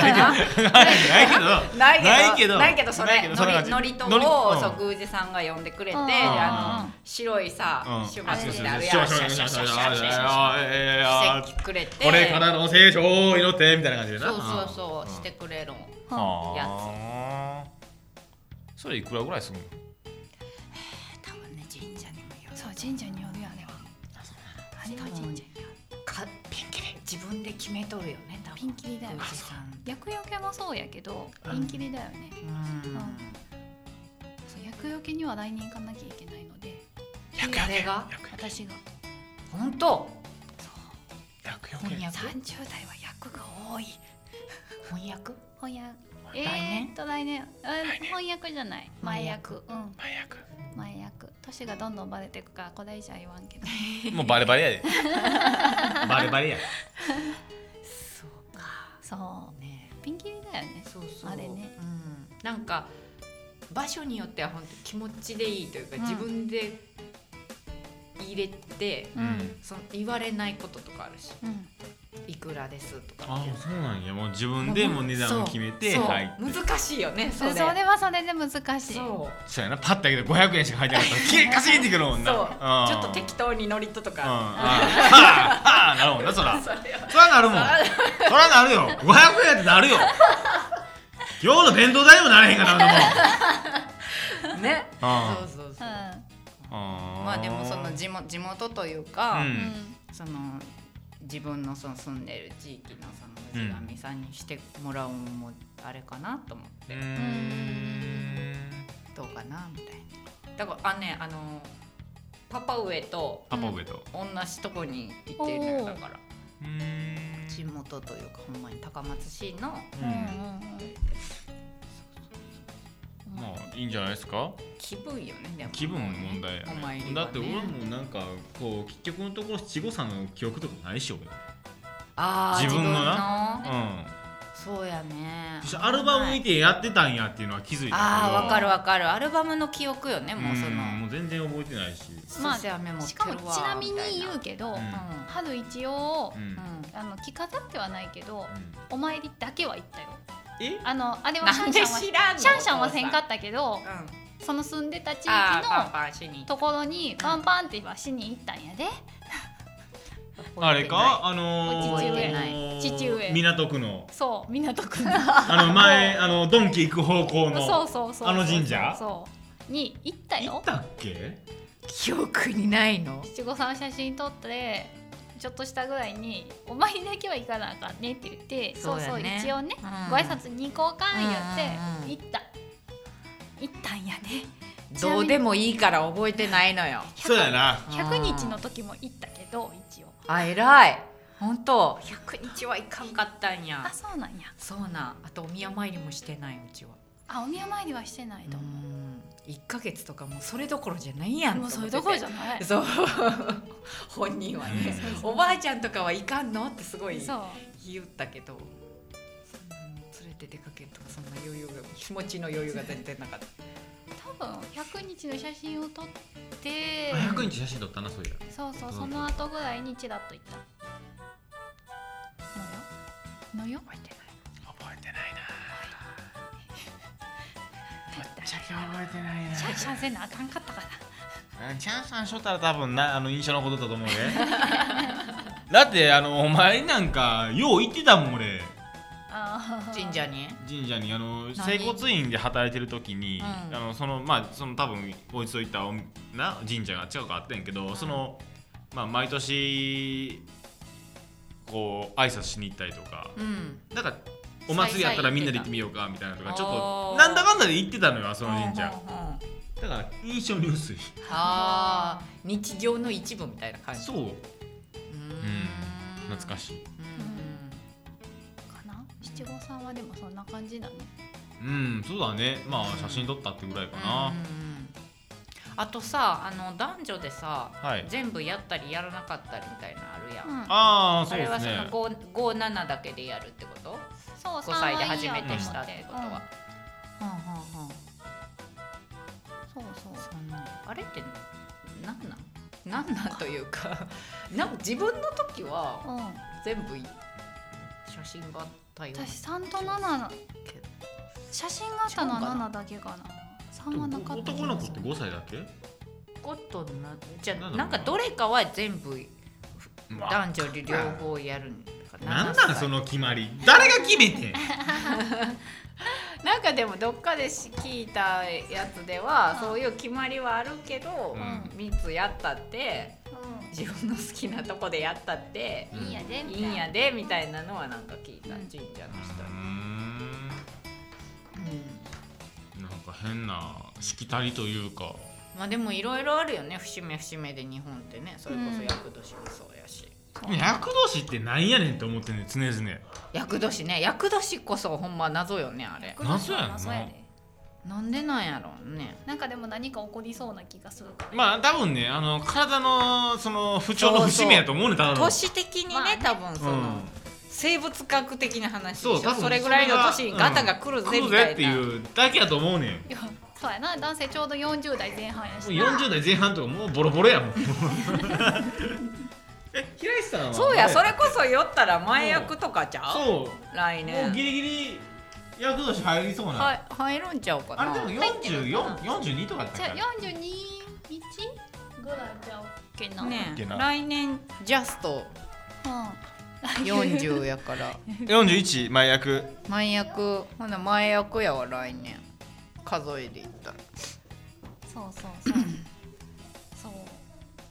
A: ないけどないけどそれノリとをそう宮司さんが呼んでくれてあの白いさシュマシュしてあるやんシャシャシャシャシャシャしてくれて
B: これからの成長を祈ってみたいな感じでな。
A: そうそうそうしてくれるや
B: つ。それいくらぐらいするの？
A: 多分ね神社にもよる。
C: そう神社によるよあれは。あれは神社による。
A: ピンキリ自分で決めとるよね多分。
C: ピンキリだよね。厄除けもそうやけどピンキリだよね。うん。そう厄除けには来年行かなきゃいけないので。
A: 誰が？私が。本当？
B: 厄除け。
C: さんじゅう代は厄が多い。
A: 翻訳？
C: 翻訳。えーっと来年。翻訳じゃない。前役。うん。
B: 前役。
C: 前役。年がどんどんバレていくからこれ以上は言わんけど。
B: もうバレバレやで。バレバレや。
A: そうか。
C: そうね。ピンキリだよね。
A: そうそう。
C: あれね。
A: うん。なんか場所によっては本当気持ちでいいというか、うん、自分で入れて、うん、その言われないこととかあるし。うん、いくらですとか。
B: ああそうなんや。もう自分でも値段を決めて入って。
A: 難しいよね。それ。
C: それはそれで難しい。
A: そう。
B: そうやな。パッと開けてごひゃくえんしか入ってなかったらキレカシンってくるもんな。
A: そう。ちょっと適当にノリととか。うん。
B: ああなるほどなそら。そらなるもん。そらなるよ。ごひゃくえんってなるよ。今日の弁当代もなれへんかな
A: もん。ね。そうそうそう。まあでもその地元地元というか、その自分のその住んでる地域のその氏神さんにしてもらうのもあれかなと思って、
B: うーん
A: どうかなみたいな。だからあねあのパパ上と
B: パパ上と
A: 同じとこに行ってるのよ。だから
B: うーん
A: 地元というかほんまに高松市の、
B: うん
C: うん
B: まあいいんじゃないですか。
A: 気分よね。でも
B: 気分の問題や
A: お参りはね
B: ね。だって俺もなんかこう結局のところ七五三の記憶とかないし俺。
A: あー
B: 自分の
A: 自
B: な
A: 分の
B: うん
A: そうやね。
B: アルバム見てやってたんやっていうのは気づいたけど。
A: ああわかるわかる。アルバムの記憶よね。もうその
B: うんもう全然覚えてないし。
C: まあ
A: そやメモっ
C: してか
A: るわ
C: もちなみに
A: みたい
C: 言うけど、
B: うん
C: 春一応、
B: うん
A: うん
C: あの着飾ってはないけど、
B: うん
C: お参りだけは行ったよ。
B: え
C: あのあれはシャンシャンは
A: なんで知らんの
C: シャンシャンはせんかったけど、
A: うん、
C: その住んでた地域
A: あーパン
C: の
A: パンしに
C: ところにパンパンってはしに行ったんやで。
B: あれかあのー、
C: 父
A: 上
C: 父上
B: 港区の
C: そう港区の
B: あの前あのドンキ行く方向の
C: そうそうそう
B: あの神社
C: そうに行ったよ。
B: 行ったっけ？
A: 記憶にないの。
C: 七五三写真撮ってちょっとしたぐらいにお参りだけは行かなあかんねって言ってそうう,、
A: そやね
C: そう一応ね、
A: うん
C: ご挨拶に行こうか言って、
A: うんうん
C: 行った行ったんやね。
A: どうでもいいから覚えてないのよ。
B: そうやな。
C: ひゃくにちの時も行ったけど一応
A: あ偉い。本当。ひゃくにちはいかんかったんや
C: あ。そうなんや。
A: そうなん。あとお宮参りもしてないうちは。
C: あお宮参りはしてないと思
A: うん。いっかげつとかもうそれどころじゃないや
C: う。
A: ん。
C: もうそれどころじゃない。
A: そう。本人はね、おばあちゃんとかはいかんのってすごい
C: そう
A: 言ったけど、そんな連れて出かけるとかそんな余裕が気持ちの余裕が全然なかった。
C: 多分ひゃくにちの写真を撮って
B: ひゃくにち写真撮ったなそういや。
C: そうそうその後ぐらいにチラッと行ったのよのよ
A: 覚えてない。
B: 覚えてないな。ぶっちゃけ覚えてないな。
C: シャンシャンせなあかんかったかな。
B: チャンさんしょったら多分なあの印象のことだと思うね。だってあのお前なんかよう行ってたもん俺。
C: あー
A: 神社に。
B: 神社にあの
A: 何
B: 整骨院で働いてる時に、
A: うん
B: あのそのまあその多分こいつといったおな神社が近くあってんけど、そのまあ毎年こう挨拶しに行ったりとか、
A: うん。
B: なんかお祭りやったらみんなで行ってみようかみたいなとかちょっと
A: おー
B: なんだかんだで行ってたのよその神社。
A: うんうんうん
B: だから印象に薄い。
A: ああ日常の一部みたいな感じ。
B: そう。
A: うーん。
B: 懐かしい。
A: うん
C: かな七五三はでもそんな感じだね。
B: うんそうだね。まあ写真撮ったってぐらいかな。
A: うんうんあとさあの男女でさ、
B: はい。
A: 全部やったりやらなかったりみたいなのあるやん。
C: うん
B: ああそうで
A: あれはその
B: すね。
A: ご、ご、ななだけでやるってこと
C: そう
A: ごさいで初めてしたっ
C: さんはいいやと思
A: てことは。
C: うん
A: はんはんはん
C: そうそう
A: そんなあれってなんなんなんなんというかなんか自分の時は
C: うん
A: 全部い写真があったような
C: 私さんとなな写真があったのはななだけかな。さんはなかった
B: 男の子ってごさいだけ？
A: ことなじゃ
B: なんだろうな
A: なんかどれかは全部
B: まあ
A: 男女で両方やるんか
B: なん
A: な
B: なんその決まり誰が決めてん
A: なんかでもどっかでし聞いたやつではそういう決まりはあるけど、
B: うん
A: みっつやったって自分の好きなとこでやったって
C: うんいいんやでみた
A: いい
C: いなん
A: やでみたいなのはなんか聞いた、
C: うん
A: 神社の人
B: うー
A: に、
B: んなんか変なしきたりというか
A: まあでもいろいろあるよね節目節目で日本ってねそれこそ厄年もそうやし、
B: 厄年ってなんやねんって思ってんねん常々
A: 厄年ね厄年こそほんま謎よねあれ
B: 謎やんな
C: 謎やで
A: なんでなんやろうね
C: なんかでも何か起こりそうな気がするから。
B: まあ多分ねあの体のその不調の節目やと思うねんただの
A: 年的にね、
C: まあね
A: 多分その、
B: うん
A: 生物学的な話でしょ
B: そう多分
A: それぐらいの年にガタが来るぜみたいな、
B: 来るぜっていうだけやと思うねん
C: いやそうやな男性ちょうどよんじゅうだいぜん半やし
B: もう
C: な。
B: よんじゅうだいぜん半とかもうボロボロやもんえ平石さんは
A: そうやそれこそ酔ったら前役とかちゃう
B: そう
A: 来年
B: もうギリギリ厄年入りそうな、
A: はい入るんちゃうかな
B: あれでもよんじゅうよん、よんじゅうにとかだった
C: じゃあ
B: から
C: よんじゅうに日ぐらいじゃあ OK な。
A: ね
B: いけない
A: 来年ジャスト
C: うん。
A: よんじゅうやから
B: よんじゅういち前役
A: 前役ほな前役やわ来年数えでいったら
C: そうそうそう。そう。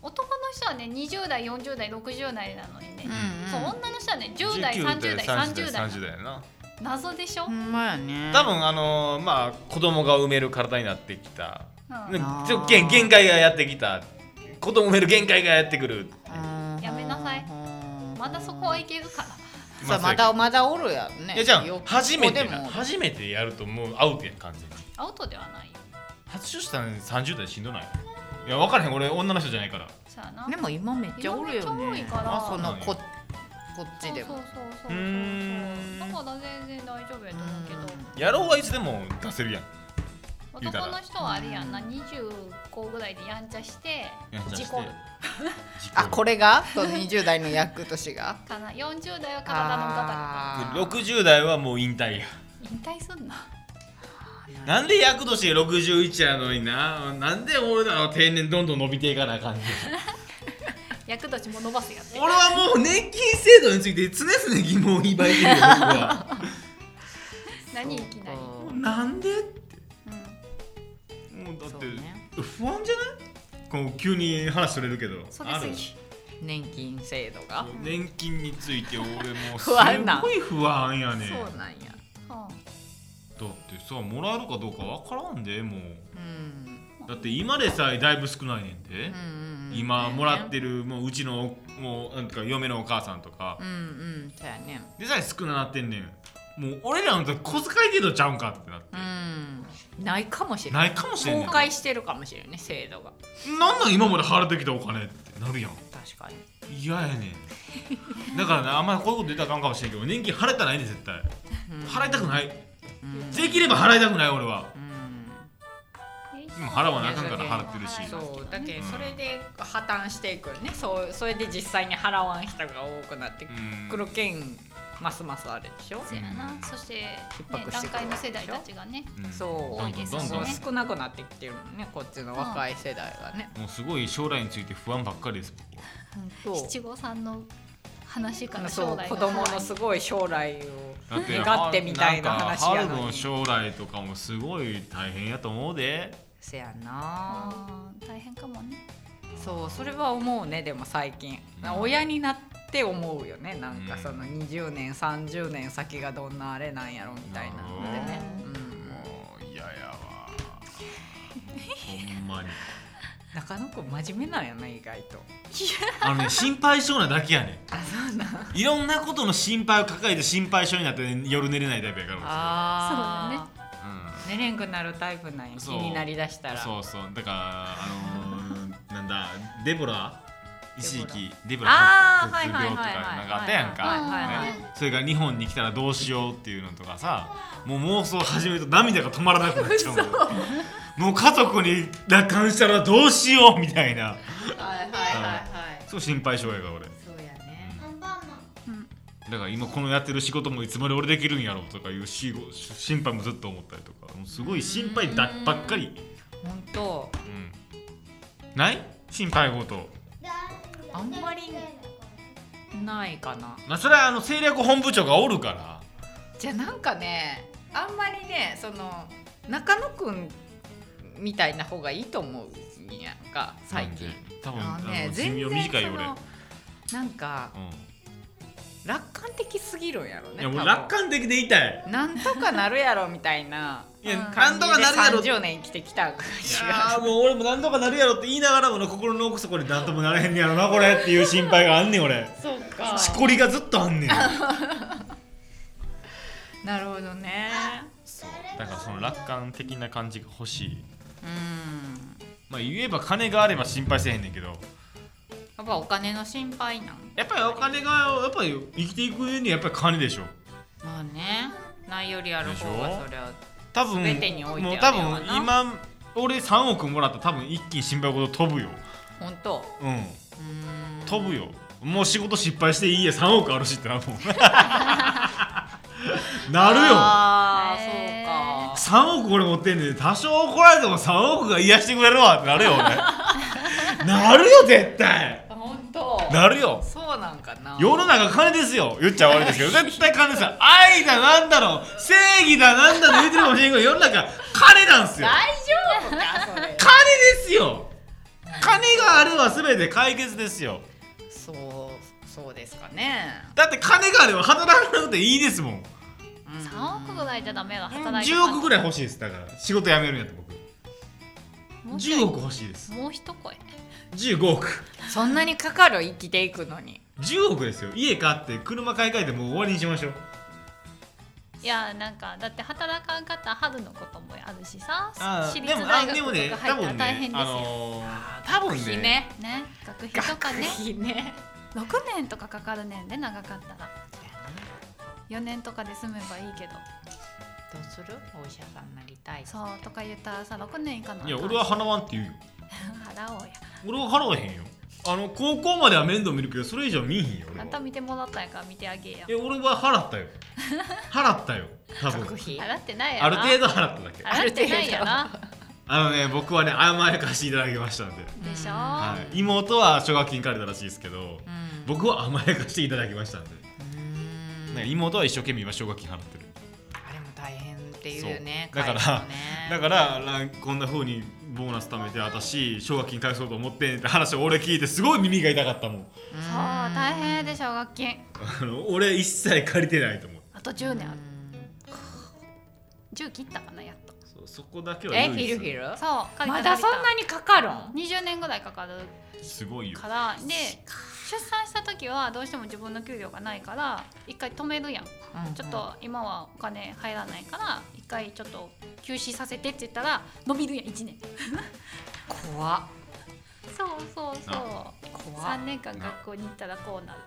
C: 男の人はねにじゅう代よんじゅう代ろくじゅう代なのにね、
A: うんうん、
C: そう女の人はねじゅう代さんじゅう代さんじゅう代
B: さんじゅう代やな。
C: 謎でしょ、
A: ほんまやね。
B: 多分あのー、まあ子供が産める体になってきた、
C: うん、
B: ちょ限限界がやってきた、子供産める限界がやってくる。
C: やめなさい、まだそこはいけるから。
A: さあまだまだおるやんね。
B: いやじゃあ初めてな
A: も
B: 初めてやるともうアウトやん完全に。
C: アウトではないよ。
B: 初出産さんじゅう代しんどない？いや分からへん、俺女の人じゃないから。
C: そうやな。
A: でも今めっちゃおるよね。
C: 今めっちゃ多いから
A: あそのここっちでも。
C: そうそうそうそうそう。
B: うーん
C: だから全然大丈夫やと思うけど。
B: やろうはいつでも出せるやん。言うたら
C: 男の人はあれやんな、にじゅうごぐらいでやんちゃして
B: やんちゃして
C: 事故る
A: あこれがそのにじゅう代の役年が。
C: かな。よんじゅう代は体の方
A: あー
B: ろくじゅう代はもう引退や。
C: 引退すんな。
B: なんで役年がろくじゅういちやのにな、なんで俺らの定年どんどん伸びていかなあかんねん。
C: 役年も伸ばすやって。
B: 俺はもう年金制度について常々疑問を抱いてるよ僕は。
C: 何いきなり。
B: なんでって
C: うん。
B: もうだって
A: そうね
B: 不安じゃない？こう急に話それるけど
C: それすぎ。
A: 年金制度が。
B: 年金について俺もうす
A: 不安なん
B: ごい不安やねん。
A: そうなんや。
C: は
B: だってさもらえるかどうかわからんでもう。
A: うん。
B: だって今でさえだいぶ少ないねんで、
A: うんうん、
B: 今もらってるもううちのもうなんか嫁のお母さんとか、
A: うんうんそうやね。
B: でさえ少ななってんねん。もう俺らの時小遣い程度ちゃうんかってなって、
A: うんないかもしれな
B: ないいかもしれんねん。
A: 崩壊してるかもしれんね制度が。
B: なんなん今まで払ってきたお金ってなるやん。
A: 確かに。
B: 嫌やねん。だからねあんまりこういうこと言ったらあかんかもしれんけど年金払いたないねん絶対。
A: うん
B: 払いたくない。
A: うん
B: できれば払いたくない俺は。
A: うん
B: 今払わなあかんから払ってるし。
A: そうだけ
B: うん
A: どそれで破綻していくよね。そうそれで実際に払わん人が多くなって
B: うん
A: くるけんますますあれでしょ。
C: そうやな。そして、ね、
A: 逼迫してくる
C: 段階の世代たちがね。
B: うん
A: そう
B: どんどんどんどん
A: そう少なくなってきてるもんねこっちの若い世代がね。
B: もうすごい将来について不安ばっかりです僕は。
A: そう
C: 七五三の話から
A: そう
C: 将来
A: 子供のすごい将来を
B: だって
A: 願ってみたいな話や
B: なんか春の
A: のに。
B: 将来とかもすごい大変やと思うで。
A: せやな。
C: あー大変かもね。
A: そうそれは思うね。でも最近、
B: うん
A: 親になって思うよね。なんか
B: うん
A: そのにじゅうねんさんじゅうねん先がどんなあれなんやろみたいなのでね、うん、
B: もう嫌やわほんまに
A: 中野くん真面目なんやな意外と。
B: あのね心配性なだけやね
A: あそうなん。
B: ん。いろんなことの心配を抱えて心配性になって、ね、夜寝れないタイプやから
A: あ
C: そうだね。
B: 俺
A: 寝れんくなるタイプなんや。気
B: そう
A: になりだしたら。
B: そうそうだからあのー、なんだデボラ一時期デボラ
A: あー
B: 白血病とか
A: はいはいはいはい
B: なんかあったやんか、
A: はいはいはい
B: ねそれが日本に来たらどうしようっていうのとかさもう妄想始めると涙が止まらなくなっちゃうのもう家族に楽観したらどうしようみたいな
A: はいはいはいはい。
B: そう心配性やから俺
A: そうやね。
B: だから今このやってる仕事もいつまで俺できるんやろうとかいうし心配もずっと思ったりとかもうすごい心配だばっかり、
A: 本当
B: うん、ない心配事。
A: あんまりないかな。
B: まあそれはあの政略本部長がおるから
A: じゃあなんかねあんまりねその中野くんみたいな方がいいと思うんやんか最近。
B: 多分
A: あのね
B: あの寿命短いよ俺、
A: そのなんか
B: う
A: 楽観的すぎるんやろ
B: ん、
A: ね。
B: いやもう
A: 多分
B: 楽観的でいたい。
A: なんとかなるやろみたいな。
B: いや
C: うん
B: なんとかなるやろ
A: さんじゅうねん生きてきた感じ
B: いや
A: が。
B: ーもう俺もなんとかなるやろって言いながらもな心の奥底になんともなれへんねやろなこれっていう心配があんねん俺。
A: そうか。
B: しこりがずっとあんねん。
A: なるほどね。
B: だからその楽観的な感じが欲しい。
A: うん。
B: まあ言えば金があれば心配せえへんねんけど
A: やっぱお金の心配なん。
B: やっぱりお金がやっぱり生きていく上にやっぱり金でしょ。
A: まあね。ないよりある方がそりゃ。
B: 多分
A: 全てにおいて
B: もう
A: あるよな
B: 多分今俺さんおくもらったら多分一気に心配事飛ぶよ。
A: 本当。
B: うん
A: うーん。
B: 飛ぶよ。もう仕事失敗していいやさんおくあるしってなるもんなるよ。
A: ああ
C: へー
A: そうか。
B: さんおく俺持ってんねん多少怒られてもさんおくが癒してくれるわってなるよ俺なるよ絶対
A: 本当。
B: なるよ。
A: そうなんかな。
B: 世の中金ですよ言っちゃ悪いですけど絶対金ですよ。愛だなんだろう正義だなんだろ言ってるかもしれんけど世の中金なんすよ。
A: 大丈夫かそれ。
B: 金ですよ。 金があれば全て解決ですよ。
A: そうそうですかね。
B: だって金があれば働かなくていいですもん。
C: さんおくぐらいじゃダメだ、働いて
B: じゅうおくぐらい欲しいです。だから仕事辞めるんやって僕じゅうおく欲しいです。
C: もう一声
B: じゅうごおく。
A: そんなにかかる、生きていくのに。
B: じゅうおくですよ。家買って車買い替えてもう終わりにしましょう。
C: いやなんかだって働かんかったら春のこともあるしさ、
B: あ
C: 私立
B: でも
C: 大学と
B: あでもね
C: か入ったら大変ですよ、
B: あのー、多分ね
A: ね
C: ね、学費とかね
A: 学費ね
C: ろくねんとかかかるねんで、長かったらよねんとかで済めばいいけど、
A: どうする、お医者さんになりたい。
C: そうとか言ったらさろくねん以下の
B: いや俺は払わんって言うよ。
C: 払おうや。
B: 俺は払わへんよ。あの高校までは面倒見るけどそれ以上見えへんよ俺は。
C: あんた見てもらったんやから見てあげや。
B: え俺は払ったよ。払ったよ多分。
A: 学費
C: 払ってないやろ。
B: ある程度払っただけ。
C: 払ってないやな。
B: あのね僕はね甘やかしていただきましたんで、
C: でしょ、
B: はい、妹は奨学金借りたらしいですけど、
A: うん、
B: 僕は甘やかしていただきましたんで、
A: うん
B: ね、妹は一生懸命今奨学金払ってる。
A: あれも大変っていうね。
B: だから、
A: 会社のね、
B: だからこんな風にボーナス貯めて私奨学金返そうと思ってって話を俺聞いてすごい耳が痛かったもん。
C: そう大変で奨学金。
B: あの俺一切借りてないと思う。
C: あとじゅうねんある。じゅう切ったかなやっと。
B: そうそこだけは
A: え、
B: 唯一
A: フィルフィル
C: そう借りた
A: まだそんなにかかるん？
C: にじゅうねんぐらいかかる
B: すごいよ。
C: からで、出産した時はどうしても自分の給料がないから一回止めるやん、
A: うんうん、
C: ちょっと今はお金入らないから一回ちょっと休止させてって言ったら伸びるやんいちねん
A: 怖っ。
C: そうそうそう
A: 怖
C: さんねんかん学校に行ったらこうなる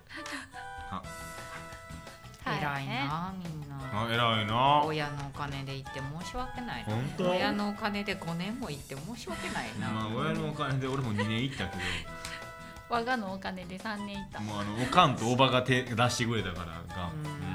A: 偉いなみんな。
B: あ偉いな。
A: 親のお金で行って申し訳ないな。
B: 本当？
A: 親のお金でごねんも行って申し訳ないな。
B: まあ親のお金で俺もにねん行ったけ
C: 我がのお金でさんねん行った
B: どもうあのおかんとおばが手出してくれたからが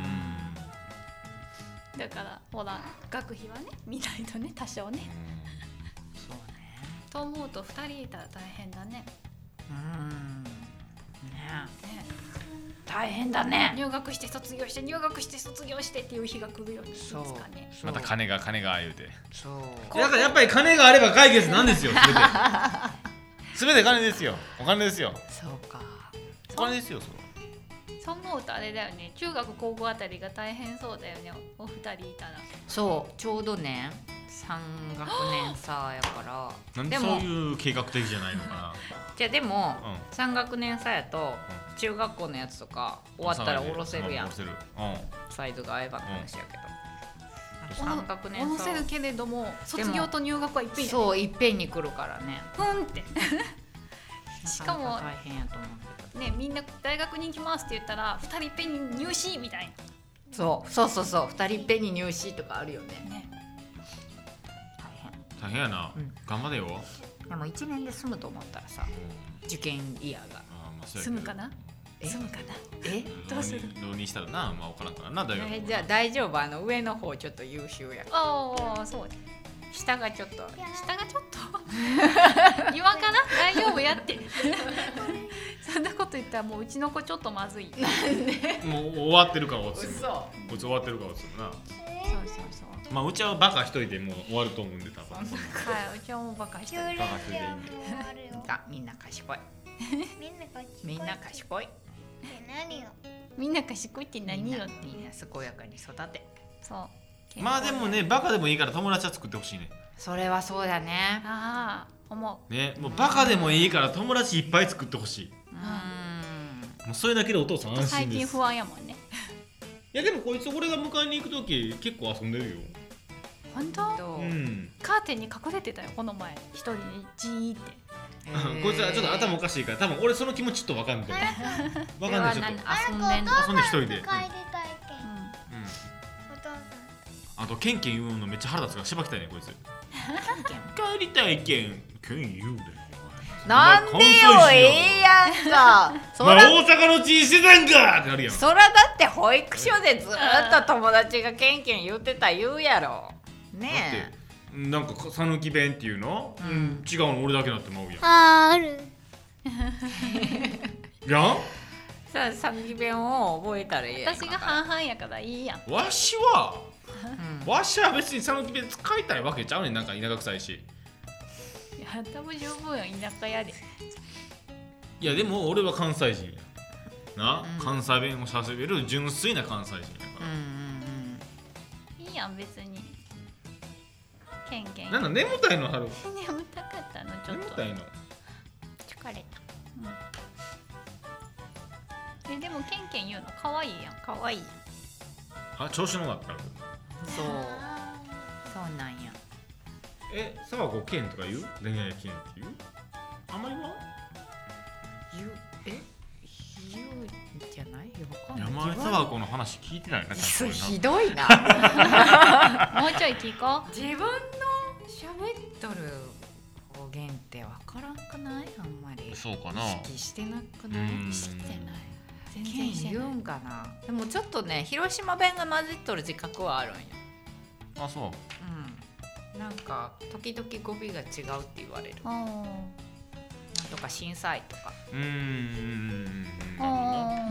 A: うん
C: だからほら学費はね見ないとね多少ね
A: そうね。
C: と思うとふたりいたら大変だね
A: うんね
C: ね
A: 大変だね。
C: 入学して卒業して入学して卒業してっていう日が来るようにいつかね。
B: また金が金が言うて。
A: そう
B: だからやっぱり金があれば解決なんですよ。全て全て金ですよ。お金ですよ。
A: そうか。
B: お金ですよ。
C: そう思うとあれだよね、中学高校あたりが大変そうだよね、お二人いたら。
A: そうちょうどねさん学年差やから
B: なんでそういう計画的じゃないのかな。
A: じゃあでも、
B: うん、
A: さん学年差やと中学校のやつとか終わったら下ろせるやん、
B: 下ろせる、うん、
A: サイズが合えばの話やけど、
C: お
A: さん学年差
C: ろせるけれども卒業と入学はいっぺんや
A: そういっぺんに来るからね
C: ふんってしかも
A: なかなか大変やと思うけど
C: ね、みんな大学に行きますって言ったらふたりいっぺんに入試みたいな。
A: そうそうそうそうふたりいっぺんに入試とかあるよね
C: ね
B: 大変やな、うん、頑張れよ。
A: でもいちねんで済むと思ったらさ、うん、受験イヤーが
B: あ、まあ、
C: 済むかな済むかな
A: え
C: どうする
B: 浪人したらな、まあ、分からんからな大学。
A: えじゃあ大丈夫、あの上の方ちょっと優秀や
C: ああそう
A: 下がちょっと
C: 下がちょっと今かな大丈夫やってそんなこと言ったらもううちの子ちょっとまずい
B: もう終わってるから落ちる
A: 嘘
B: こいつ終わってるから落ちるな。
C: そうそうそう
B: まあうちはバカ一人でもう終わると思うんで多分
C: はいうちはもうバカしてる
B: バカ一人でいいんで。
A: あみんな賢いみんな賢い
E: 何よ
C: みんな賢いって何よって
A: みんな健やかに育て
C: そう
B: まあでもねバカでもいいから友達は作ってほしいね。
A: それはそうだね
C: ああ思う
B: ねもうバカでもいいから友達いっぱい作ってほしい。
A: うん
B: もうそれだけでお父さん安
C: 最
B: 心です。
C: 近不安やもんね。
B: いやでもこいつ俺が迎えに行く時結構遊んでるよ。
C: 本当？
A: どう
B: うん
C: カーテンに隠れてたよこの前一人でじーって
A: へー
B: こいつはちょっと頭おかしいから多分俺その気持ちちょっとわかんないけどわかんないちょっと。
A: 遊んでんの
B: 遊んで一人で。
E: 帰りたいけん
B: うん
E: お父さん
B: あとケンケン言うのめっちゃ腹立つからしばきたいねこいつ。帰りたいけんケン言うで。
A: なんでよええやんかそ
B: まあ
A: ら
B: 大阪の血してたんかってなるやん。
A: そらだって保育所でずっと友達がケンケン言ってた言うやろね
B: だってなんか讃岐弁っていうの、
A: うん
B: うん、違うの俺だけなってまうやん。
E: あーある
B: やん
A: えさ讃岐弁を覚えたらいいやん
C: 私が半々やからいいやん。
B: わしは、
A: うん
B: わしは別に讃岐弁使いたいわけちゃうねん。なんか田舎臭いし。
C: あんたも十分よ田舎やで。
B: いやでも俺は関西人やな、
A: うん、
B: 関西弁をしゃべる純粋な関西人やから、
A: うんうん
C: いいやん別に。ケンケン。
B: なんだ眠たいの春
C: 眠たかったのちょっと。
B: 眠たいの
A: 疲れ
C: えでもケンケン言うの可愛いやん。
A: た。可愛い。
B: あ調子のかったら
A: そうそうなんや。
B: え沢子健とか言う恋愛健って言うあんまり言わん
A: 言うえ言うんじゃないよわかんない。
B: 山井沢子の話聞いてないなちゃんと
A: ひどいな。
C: もうちょい聞こう。
A: 自分の喋っとる方言ってわからんくない？あんまり
B: そうかな
A: 意識してなくな
B: うん
A: い？してない。全
C: 然
A: 然
C: してない
A: 言うんかな。でもちょっとね広島弁が混じっとる自覚はあるんよ。
B: あそう
A: うん。なんか時々語尾が違うって言われる。
C: うん。
A: なんとか震災とか。
B: うーんなるほど
C: うん
B: な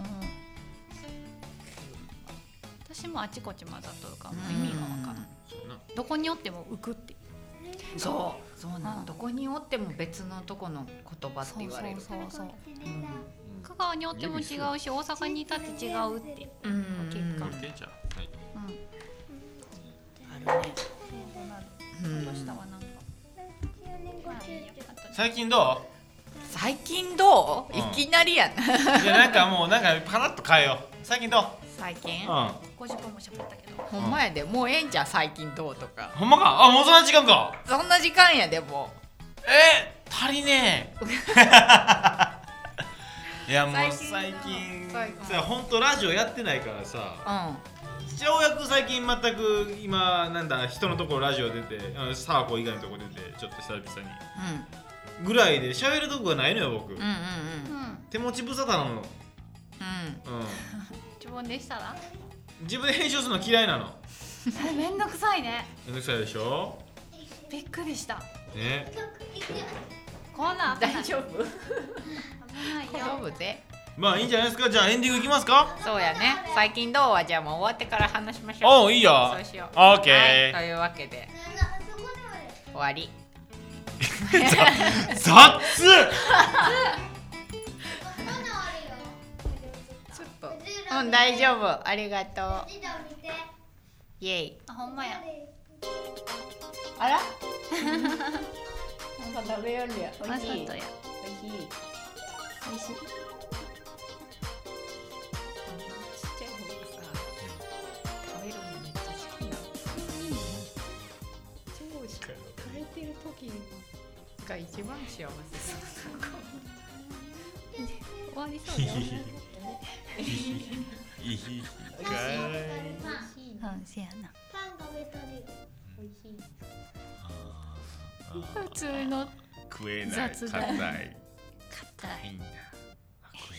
C: 私もあちこち混ざっとるからもう意味がわからん。
B: そうな
C: どこにおっても浮くって。
A: そうそうな
C: うん
A: の。どこにおっても別のとこの言葉って言われる。
C: そうそうそう。
A: うん
C: 香川におっても違うし大阪にいたって違うって。
A: うん
C: 結果
B: これでじゃあはい
C: うん。
A: あるね。
C: そうなる。
A: うん
C: どうしたわなんか。まあいいやあと
B: 最近ど
A: 最近どう？
B: うん
A: いきなりやな。
B: ういやなんかもうなんかパラッと変えよう最近どう
A: 最近？
B: うん
C: ごじゅっぷんも喋ったけど。
A: ほんまやで、もうええんじゃん最近どうとか。
B: ほんまかあもうそんな時間か
A: そんな時間やでも
B: え足りねえいやもう
A: 最近
B: 最近
A: 最近
B: さほんとラジオやってないからさ
A: う。
B: ようやく最近全く今なんだ人のところラジオ出てあのサーコ以外のところ出てちょっと久々に
A: うん
B: ぐらいで喋るとこがないのよ僕、
A: うんうんうん
C: うん。
B: 手持ち無沙汰なの、うん、
A: うん
C: 自分でしたら。
B: 自分で編集するの嫌いなの
C: めんどくさいね。
B: めんどくさいでしょ
C: びっくりした。
B: ね
C: こんなん危ない。
A: 大丈夫？
C: 危ない
A: 大
C: よ。
A: 丈夫で？
B: まあいいんじゃないですかじゃあエンディングいきますか
A: そうやね。最近どうはじゃあもう終わってから話しましょう。
B: おういいよ
A: そうしよう。
B: オーケー
A: はい、というわけで終わり。
B: 雑
A: ちょっと。うん大丈夫。ありがとう。イエイ。
C: あほんまや。
A: あら？なんか食べよるや。おいしい。
C: わざとや。
A: おいしい。
C: 美味しい。
A: ちっちゃい方がさ、食べるのめっちゃ好きなの。超美味しい。食べてる時が一番幸せそう。
C: 終わりそうだよ。
B: いいか
C: うんせやな。普通の
B: 食えない
C: 雑談
B: 硬い
C: 硬い。
B: いいんだ食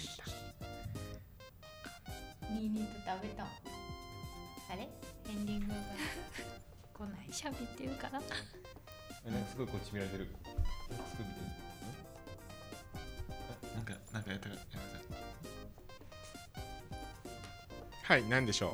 B: えんだ
A: ニーニーと食べたん。あれ？エンディングが来ない。
C: 喋ってるから。
B: えなんかすごいこっち見られてるすごい見てるあなんかなんかやったかやった
D: はい、なんでしょ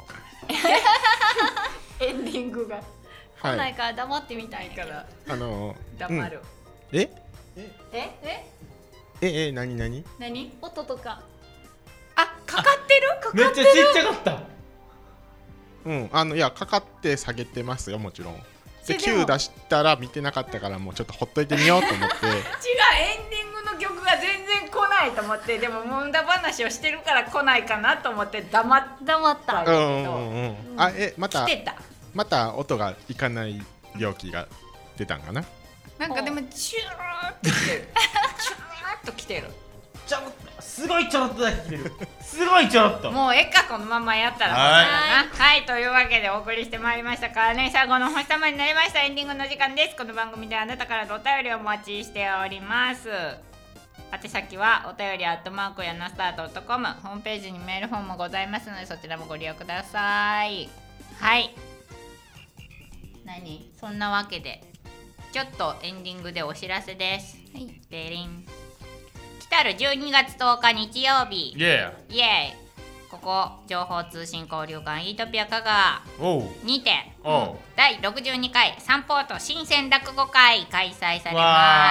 A: エンディングが
D: う。
C: 来な
D: はい
C: いから黙ってみたいから。
D: い、あの
A: 黙る。
D: うん、え
A: え？
C: え？
D: ええ何何
A: 何？
C: 音とか。
A: あ、かかってる？かか
B: めっちゃちっちゃかった
D: うん、あのいやかかって下げてますよもちろん。で
A: でも
D: きゅう出したら見てなかったからもうちょっとほっといてみようと思って
A: 違う、エンディングの曲が全然来ないと思って、でも無駄話をしてるから来ないかなと思って黙っ
C: 黙った。
A: た
D: うんうんうんあえまた
A: 来てた。
D: また音がいかない料金が出たんかな。
A: なんかでもチューって来てる。チューっと来てる。
B: ちょすごいちょろっとだけ来てるすごいちょろっと
A: もうええかこのままやったら
B: はい
A: な。はいというわけでお送りしてまいりましたからね、最後のお星様になりました。エンディングの時間です。この番組ではあなたからのお便りをお待ちしております。宛先はお便りアットマークやなスタードットコム、ホームページにメールフォームもございますのでそちらもご利用ください。はい何そんなわけでちょっとエンディングでお知らせです。はいでりん来たるじゅうにがつとおか日曜日
B: イエ
A: イエーイここ情報通信交流館イートピア香川
B: おう
A: にて
B: おう
A: だいろくじゅうにかい散歩と新鮮落語会開催されます。
B: わ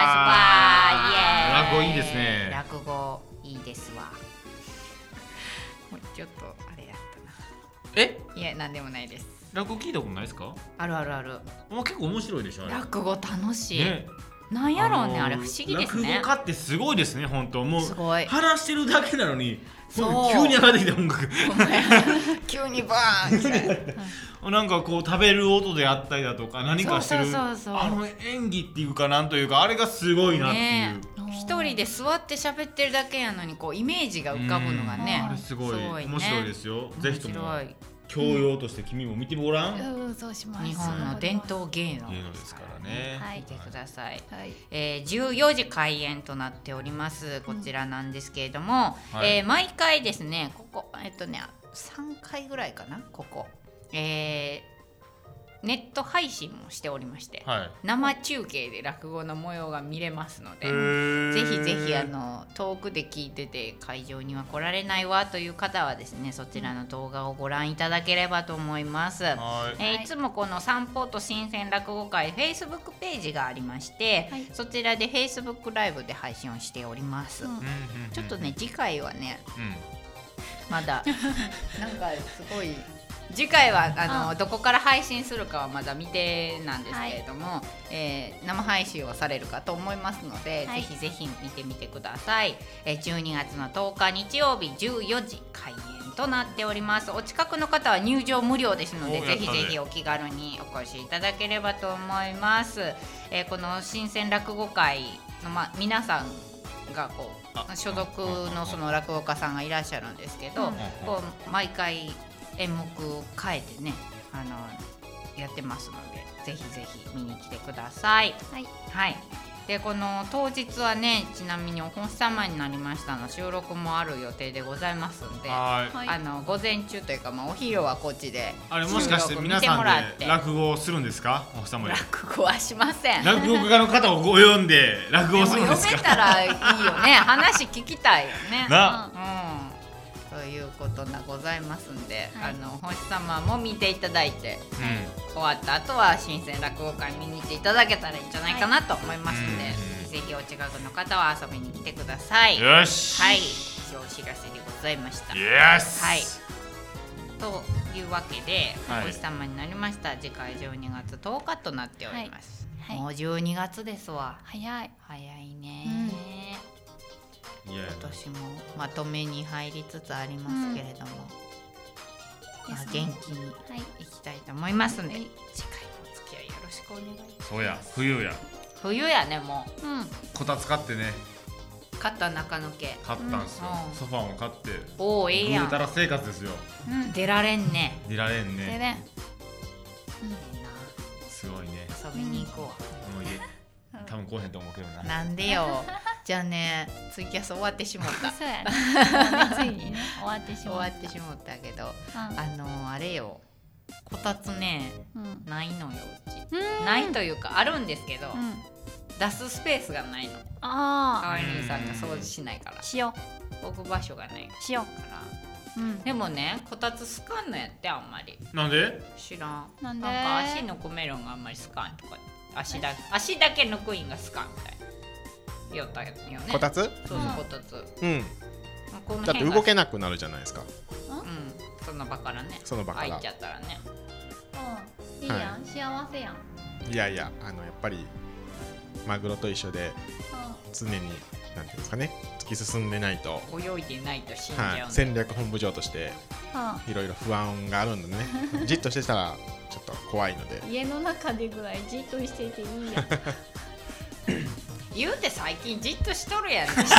B: ー
A: わーイエーイ。
B: 落語いいですね。
A: 落語いいですわ。もうちょっとあれやった
B: え
A: な。いやなんでもないです。
B: 落語聞いたことないですか？
A: あるあるある。
B: もう結構面白いでしょあれ。
A: 落語楽しい。
B: ね、
A: なんやろうね、
B: あのー
A: あれ不思議ですね。
B: 落語家ってすごいですね本当。もう
A: すごい。
B: 話してるだけなのに
A: そう
B: 急に上がってきて音楽
A: 急にバーンみたいな。
B: なんかこう食べる音であったりだとか何かしてる
A: そうそうそうそう
B: あの演技っていうかなんというかあれがすごいなっていう、
A: ね一人で座って喋ってるだけやのにこうイメージが浮かぶのがね、
B: あれすごい
A: すごいね
B: 面白いですよ。ぜひとも
A: 面白い
B: 教養として君も見てごらん、
C: うんそうします。
A: 日本の伝統芸能
B: 芸能ですからね。
C: はい
A: 見てください、
C: はい
A: えー、じゅうよじ開演となっておりますこちらなんですけれども、
B: はい
A: えー毎回ですねここえっとねさんかいぐらいかなここ、えーネット配信もしておりまして、
B: はい
A: 生中継で落語の模様が見れますので、
B: へー
A: ぜひぜひあの遠くで聞いてて会場には来られないわという方はですねそちらの動画をご覧いただければと思います。
B: はい
A: えーいつもこの散歩と新鮮落語会 Facebook ページがありまして、
C: はい
A: そちらで Facebook ライブで配信をしております、
C: うん
B: うんうんうん
A: ちょっとね次回はね
B: うん
A: まだなんかすごい次回はあの
C: あ
A: どこから配信するかはまだ未定なんですけれども、えー生配信をされるかと思いますので、
C: はい
A: ぜひぜひ見てみてください、えーじゅうにがつのとおか日曜日じゅうよじ開演となっております。お近くの方は入場無料ですので
B: お
A: ぜひぜ
B: やったね
A: ひお気軽にお越しいただければと思います、えーこの新鮮落語会の、ま、皆さんがこ
B: あ
A: う所属のその落語家さんがいらっしゃるんですけど、
C: うん
A: こう毎回演目を変えてねあのやってますのでぜひぜひ見に来てください。
C: はい
A: はいでこの当日はねちなみにお星様になりましたの収録もある予定でございますんで、
B: はい
C: はい
A: あの午前中というか、まあ、お昼はこっちで
B: あれもしかして皆
A: 収録見てもらっ
B: さん
A: て
B: で落語をするんですかお日様で
A: 落語はしません。
B: 落語家の方をご呼んで落語をするんです
A: でも
B: か
A: 読めたらいいよね話聞きたいよね。
B: な
A: うんということがございますんで、
C: はい
A: あの星様も見ていただいて
B: う
A: 終わった後は新鮮落語会見に行っていただけたらいいんじゃないかなと思いますので、
B: うん
A: ぜひお近くの方は遊びに来てください。
B: んよし
A: はい、以上お知らせでございました。
B: イエス
A: はいというわけで、
B: はい
A: お星様になりました次回じゅうにがつとおかとなっております、
C: はいはい
A: もうじゅうにがつですわ。
C: 早い。
A: 早いね、
B: いや
A: 今年もまとめに入りつつありますけれども、まあ、
C: ですね
A: 元気に
C: はい
A: いきたいと思いますので、
C: はい
A: 次回もお付き合いよろしくお願いします。
B: そうや冬や
A: 冬やねも
C: うん
B: こたつ買ってね
A: う肩中抜け
B: 買ったんすよ、
A: うん
B: ソファーも買って
A: おおええやん
B: ぐうたら生活ですよ
C: うん
A: 出られんね
B: 出られんね
C: でね
A: ええ
B: すごいね
A: な遊びに行こうわ、
B: もういい多分来へんと思うけどな
A: なんでよじゃあねツイキャス終わってしまった
C: そうやね。もうねついにね終わってし
A: 終
C: まう。
A: わってしまったけど
C: あ
A: あのあれよこたつね
C: うん
A: ないのようち
C: うん
A: ないというかあるんですけど、
C: うん
A: 出すスペースがないの
C: あ
A: 川合兄さんが掃除しないから
C: あしよ
A: 置く場所がないか
C: うしよ
A: ら
C: う。うん。
A: でもねこたつ好かんのやってあんまり
B: なんで
A: 知らん
C: なんで
A: か足抜くメロンがあんまり好かんとか足だ足だけ抜くんが好かんみたいな言ったよね
D: こたつ
A: そうそう
C: うん
A: こたつ
D: うん
A: この
D: だって
A: 辺が
D: 動けなくなるじゃないですか
A: うんその場からね
D: その場から
A: 開いちゃったらね
C: うんいいやん、幸せやん。
D: いやいやあのやっぱりマグロと一緒で
C: う
D: 常になんていうんですかね突き進んでないと、
A: 泳いでないと死んじゃう
D: はい、
A: の
D: 戦略本部長として
C: ん
D: いろいろ不安があるんでねじっとしてたらちょっと怖いので
C: うん。家の中でぐらいじっとしていていいやん。
A: 言うて最近じっとしとるやん
D: ん
A: ず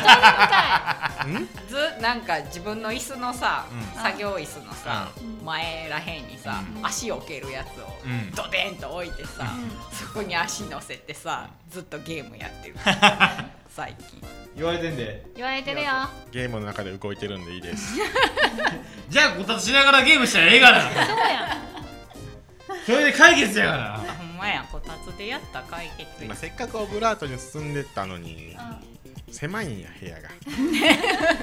A: なんか自分の椅子のさ、
B: うん
A: 作業椅子のさ、
C: うん
A: 前らへんにさ、
C: うん
A: 足置けるやつを
B: うん
A: ドデンと置いてさ、
C: う
A: そこに足乗せてさずっとゲームやってる最近
B: 言われてんで
C: 言われてるよ。
D: ゲームの中で動いてるんでいいです
B: じゃあこたつしながらゲームしたらええがな
C: そうやん。
B: それで解決やから
A: ほんまやこたつでやった解決
D: 今せっかくオブラートに進んでったのに
C: う
D: 狭いんや部屋が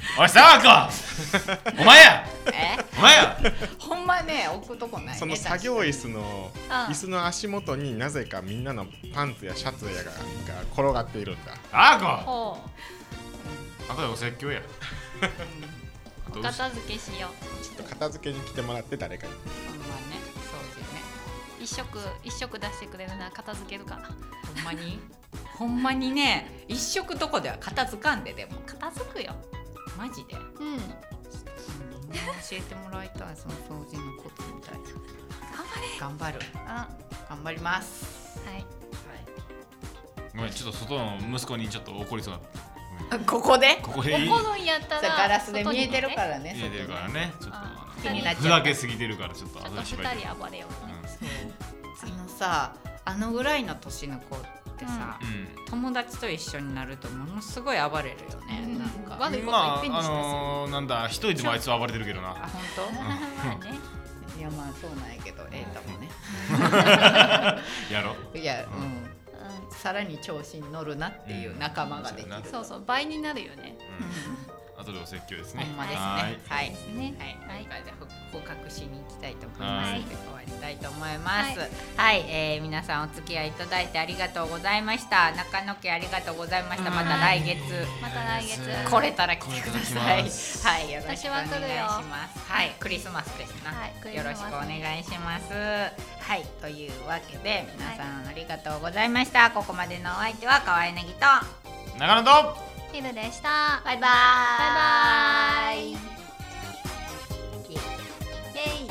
B: おい沢かお前や
A: え
B: お前や
A: ほんまね置くとこないね。
D: その作業椅子の
C: あ
D: 椅子の足元になぜかみんなのパンツやシャツやがが転がっているんだ。
B: あーこ
C: ほ
B: あとでお説教や
C: うお片付けしよう。
D: ちょっと片付けに来てもらって誰かに。
A: ほんまねそうですね。
C: 一食一食出してくれるなら片付けるから。
A: ほんまにほんまにね一食どこでは片付かんででも
C: 片付くよ。
A: マジで。
C: うん。
A: 教えてもらいたいその掃除のコツみたいな。頑張れ。頑張る。
C: あ、
A: 頑張ります。
C: はい。
B: ごめんちょっと外の息子にちょっと怒りそうだった
A: ここで
B: ここでいい
C: 怒るんやったら
A: ガラスで見えてるからね。
B: 見えてるからねちょっと
C: あ
A: 気になっ
B: ふ
A: ちゃう。
B: ざけすぎてるからちょっと
C: ちょっと
B: 後で芝居
C: 二人暴れようね。
A: あのさあのぐらいの年の子ってさ、
B: うん
A: 友達と一緒になるとものすごい暴れるよね。
C: うん
A: なんか。
C: 悪いこと
B: まあ
C: いっぺんにしなすぎる
B: あのー、なんだ一人でもあいつは暴れてるけど
A: あ
B: な
A: 本
C: まあね。
A: 当？いやまあそうなんやけどええかもね。
B: やろ
A: いや
B: う
A: うんん。さらに調子に乗るなっていう仲間ができる。
B: うん
C: そうそう倍になるよね。
B: うん後でお説教ですね
A: ほんまですね。
B: は
A: はいい。はい。
C: ね
A: はい。じゃあ捕獲しに行きたいと思います
B: はい
A: ので終わりたいと思います。はい。えー皆さんお付き合いいただいてありがとうございました。中野家ありがとうございました。また来月
C: また来月。
A: 来れたら来てください。
B: 来ます
A: はい。よろしくお願いし
C: 私は来るよ
A: ます。はい。クリスマスですな。
C: はいクリ
A: よろし
C: スマス
A: くお願いします。はい。というわけで皆さんありがとうございました。ここまでのお相手は川柳と
B: 長野と
C: ヒルでした。
A: バイバーイ。
C: バイバイ。
A: イエイ
C: イェイ。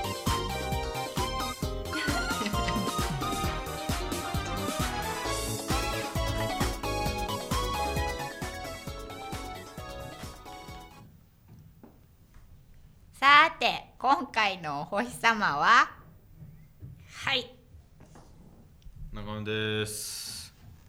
A: さて今回のお星様ははい
B: 長野です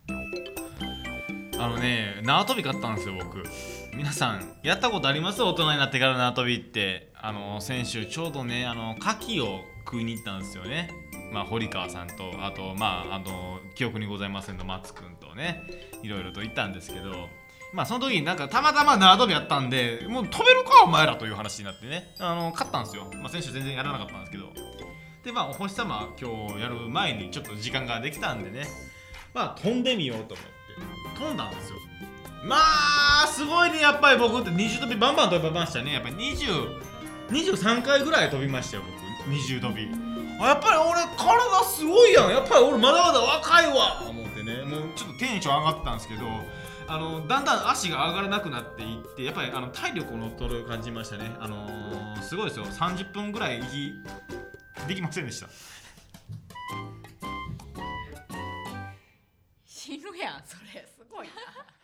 B: あのね縄跳び買ったんですよ僕皆さんやったことあります大人になってから縄跳びってあの先週ちょうどねあの牡蠣を食いに行ったんですよねまあ堀川さんとあとまああの記憶にございませんの松くんとねいろいろと行ったんですけどまあその時になんかたまたま縄跳びやったんでもう飛べるかお前らという話になってねあの買ったんですよまあ先週全然やらなかったんですけどでまあお星様今日やる前にちょっと時間ができたんでねまあ飛んでみようと思って飛んだんですよまあすごいねやっぱり僕って二重跳びバンバン飛びましたねやっぱりにじゅう、にじゅうさんかいぐらい飛びましたよ僕二重跳びあやっぱり俺体すごいやんやっぱり俺まだまだ若いわ思ってねもうちょっとテンション上がってたんですけどあのだんだん足が上がらなくなっていってやっぱりあの体力を乗っ取る感じましたねあのー、すごいですよさんじゅっぷんぐらい息できませんでした
A: 死ぬやんそれすごいな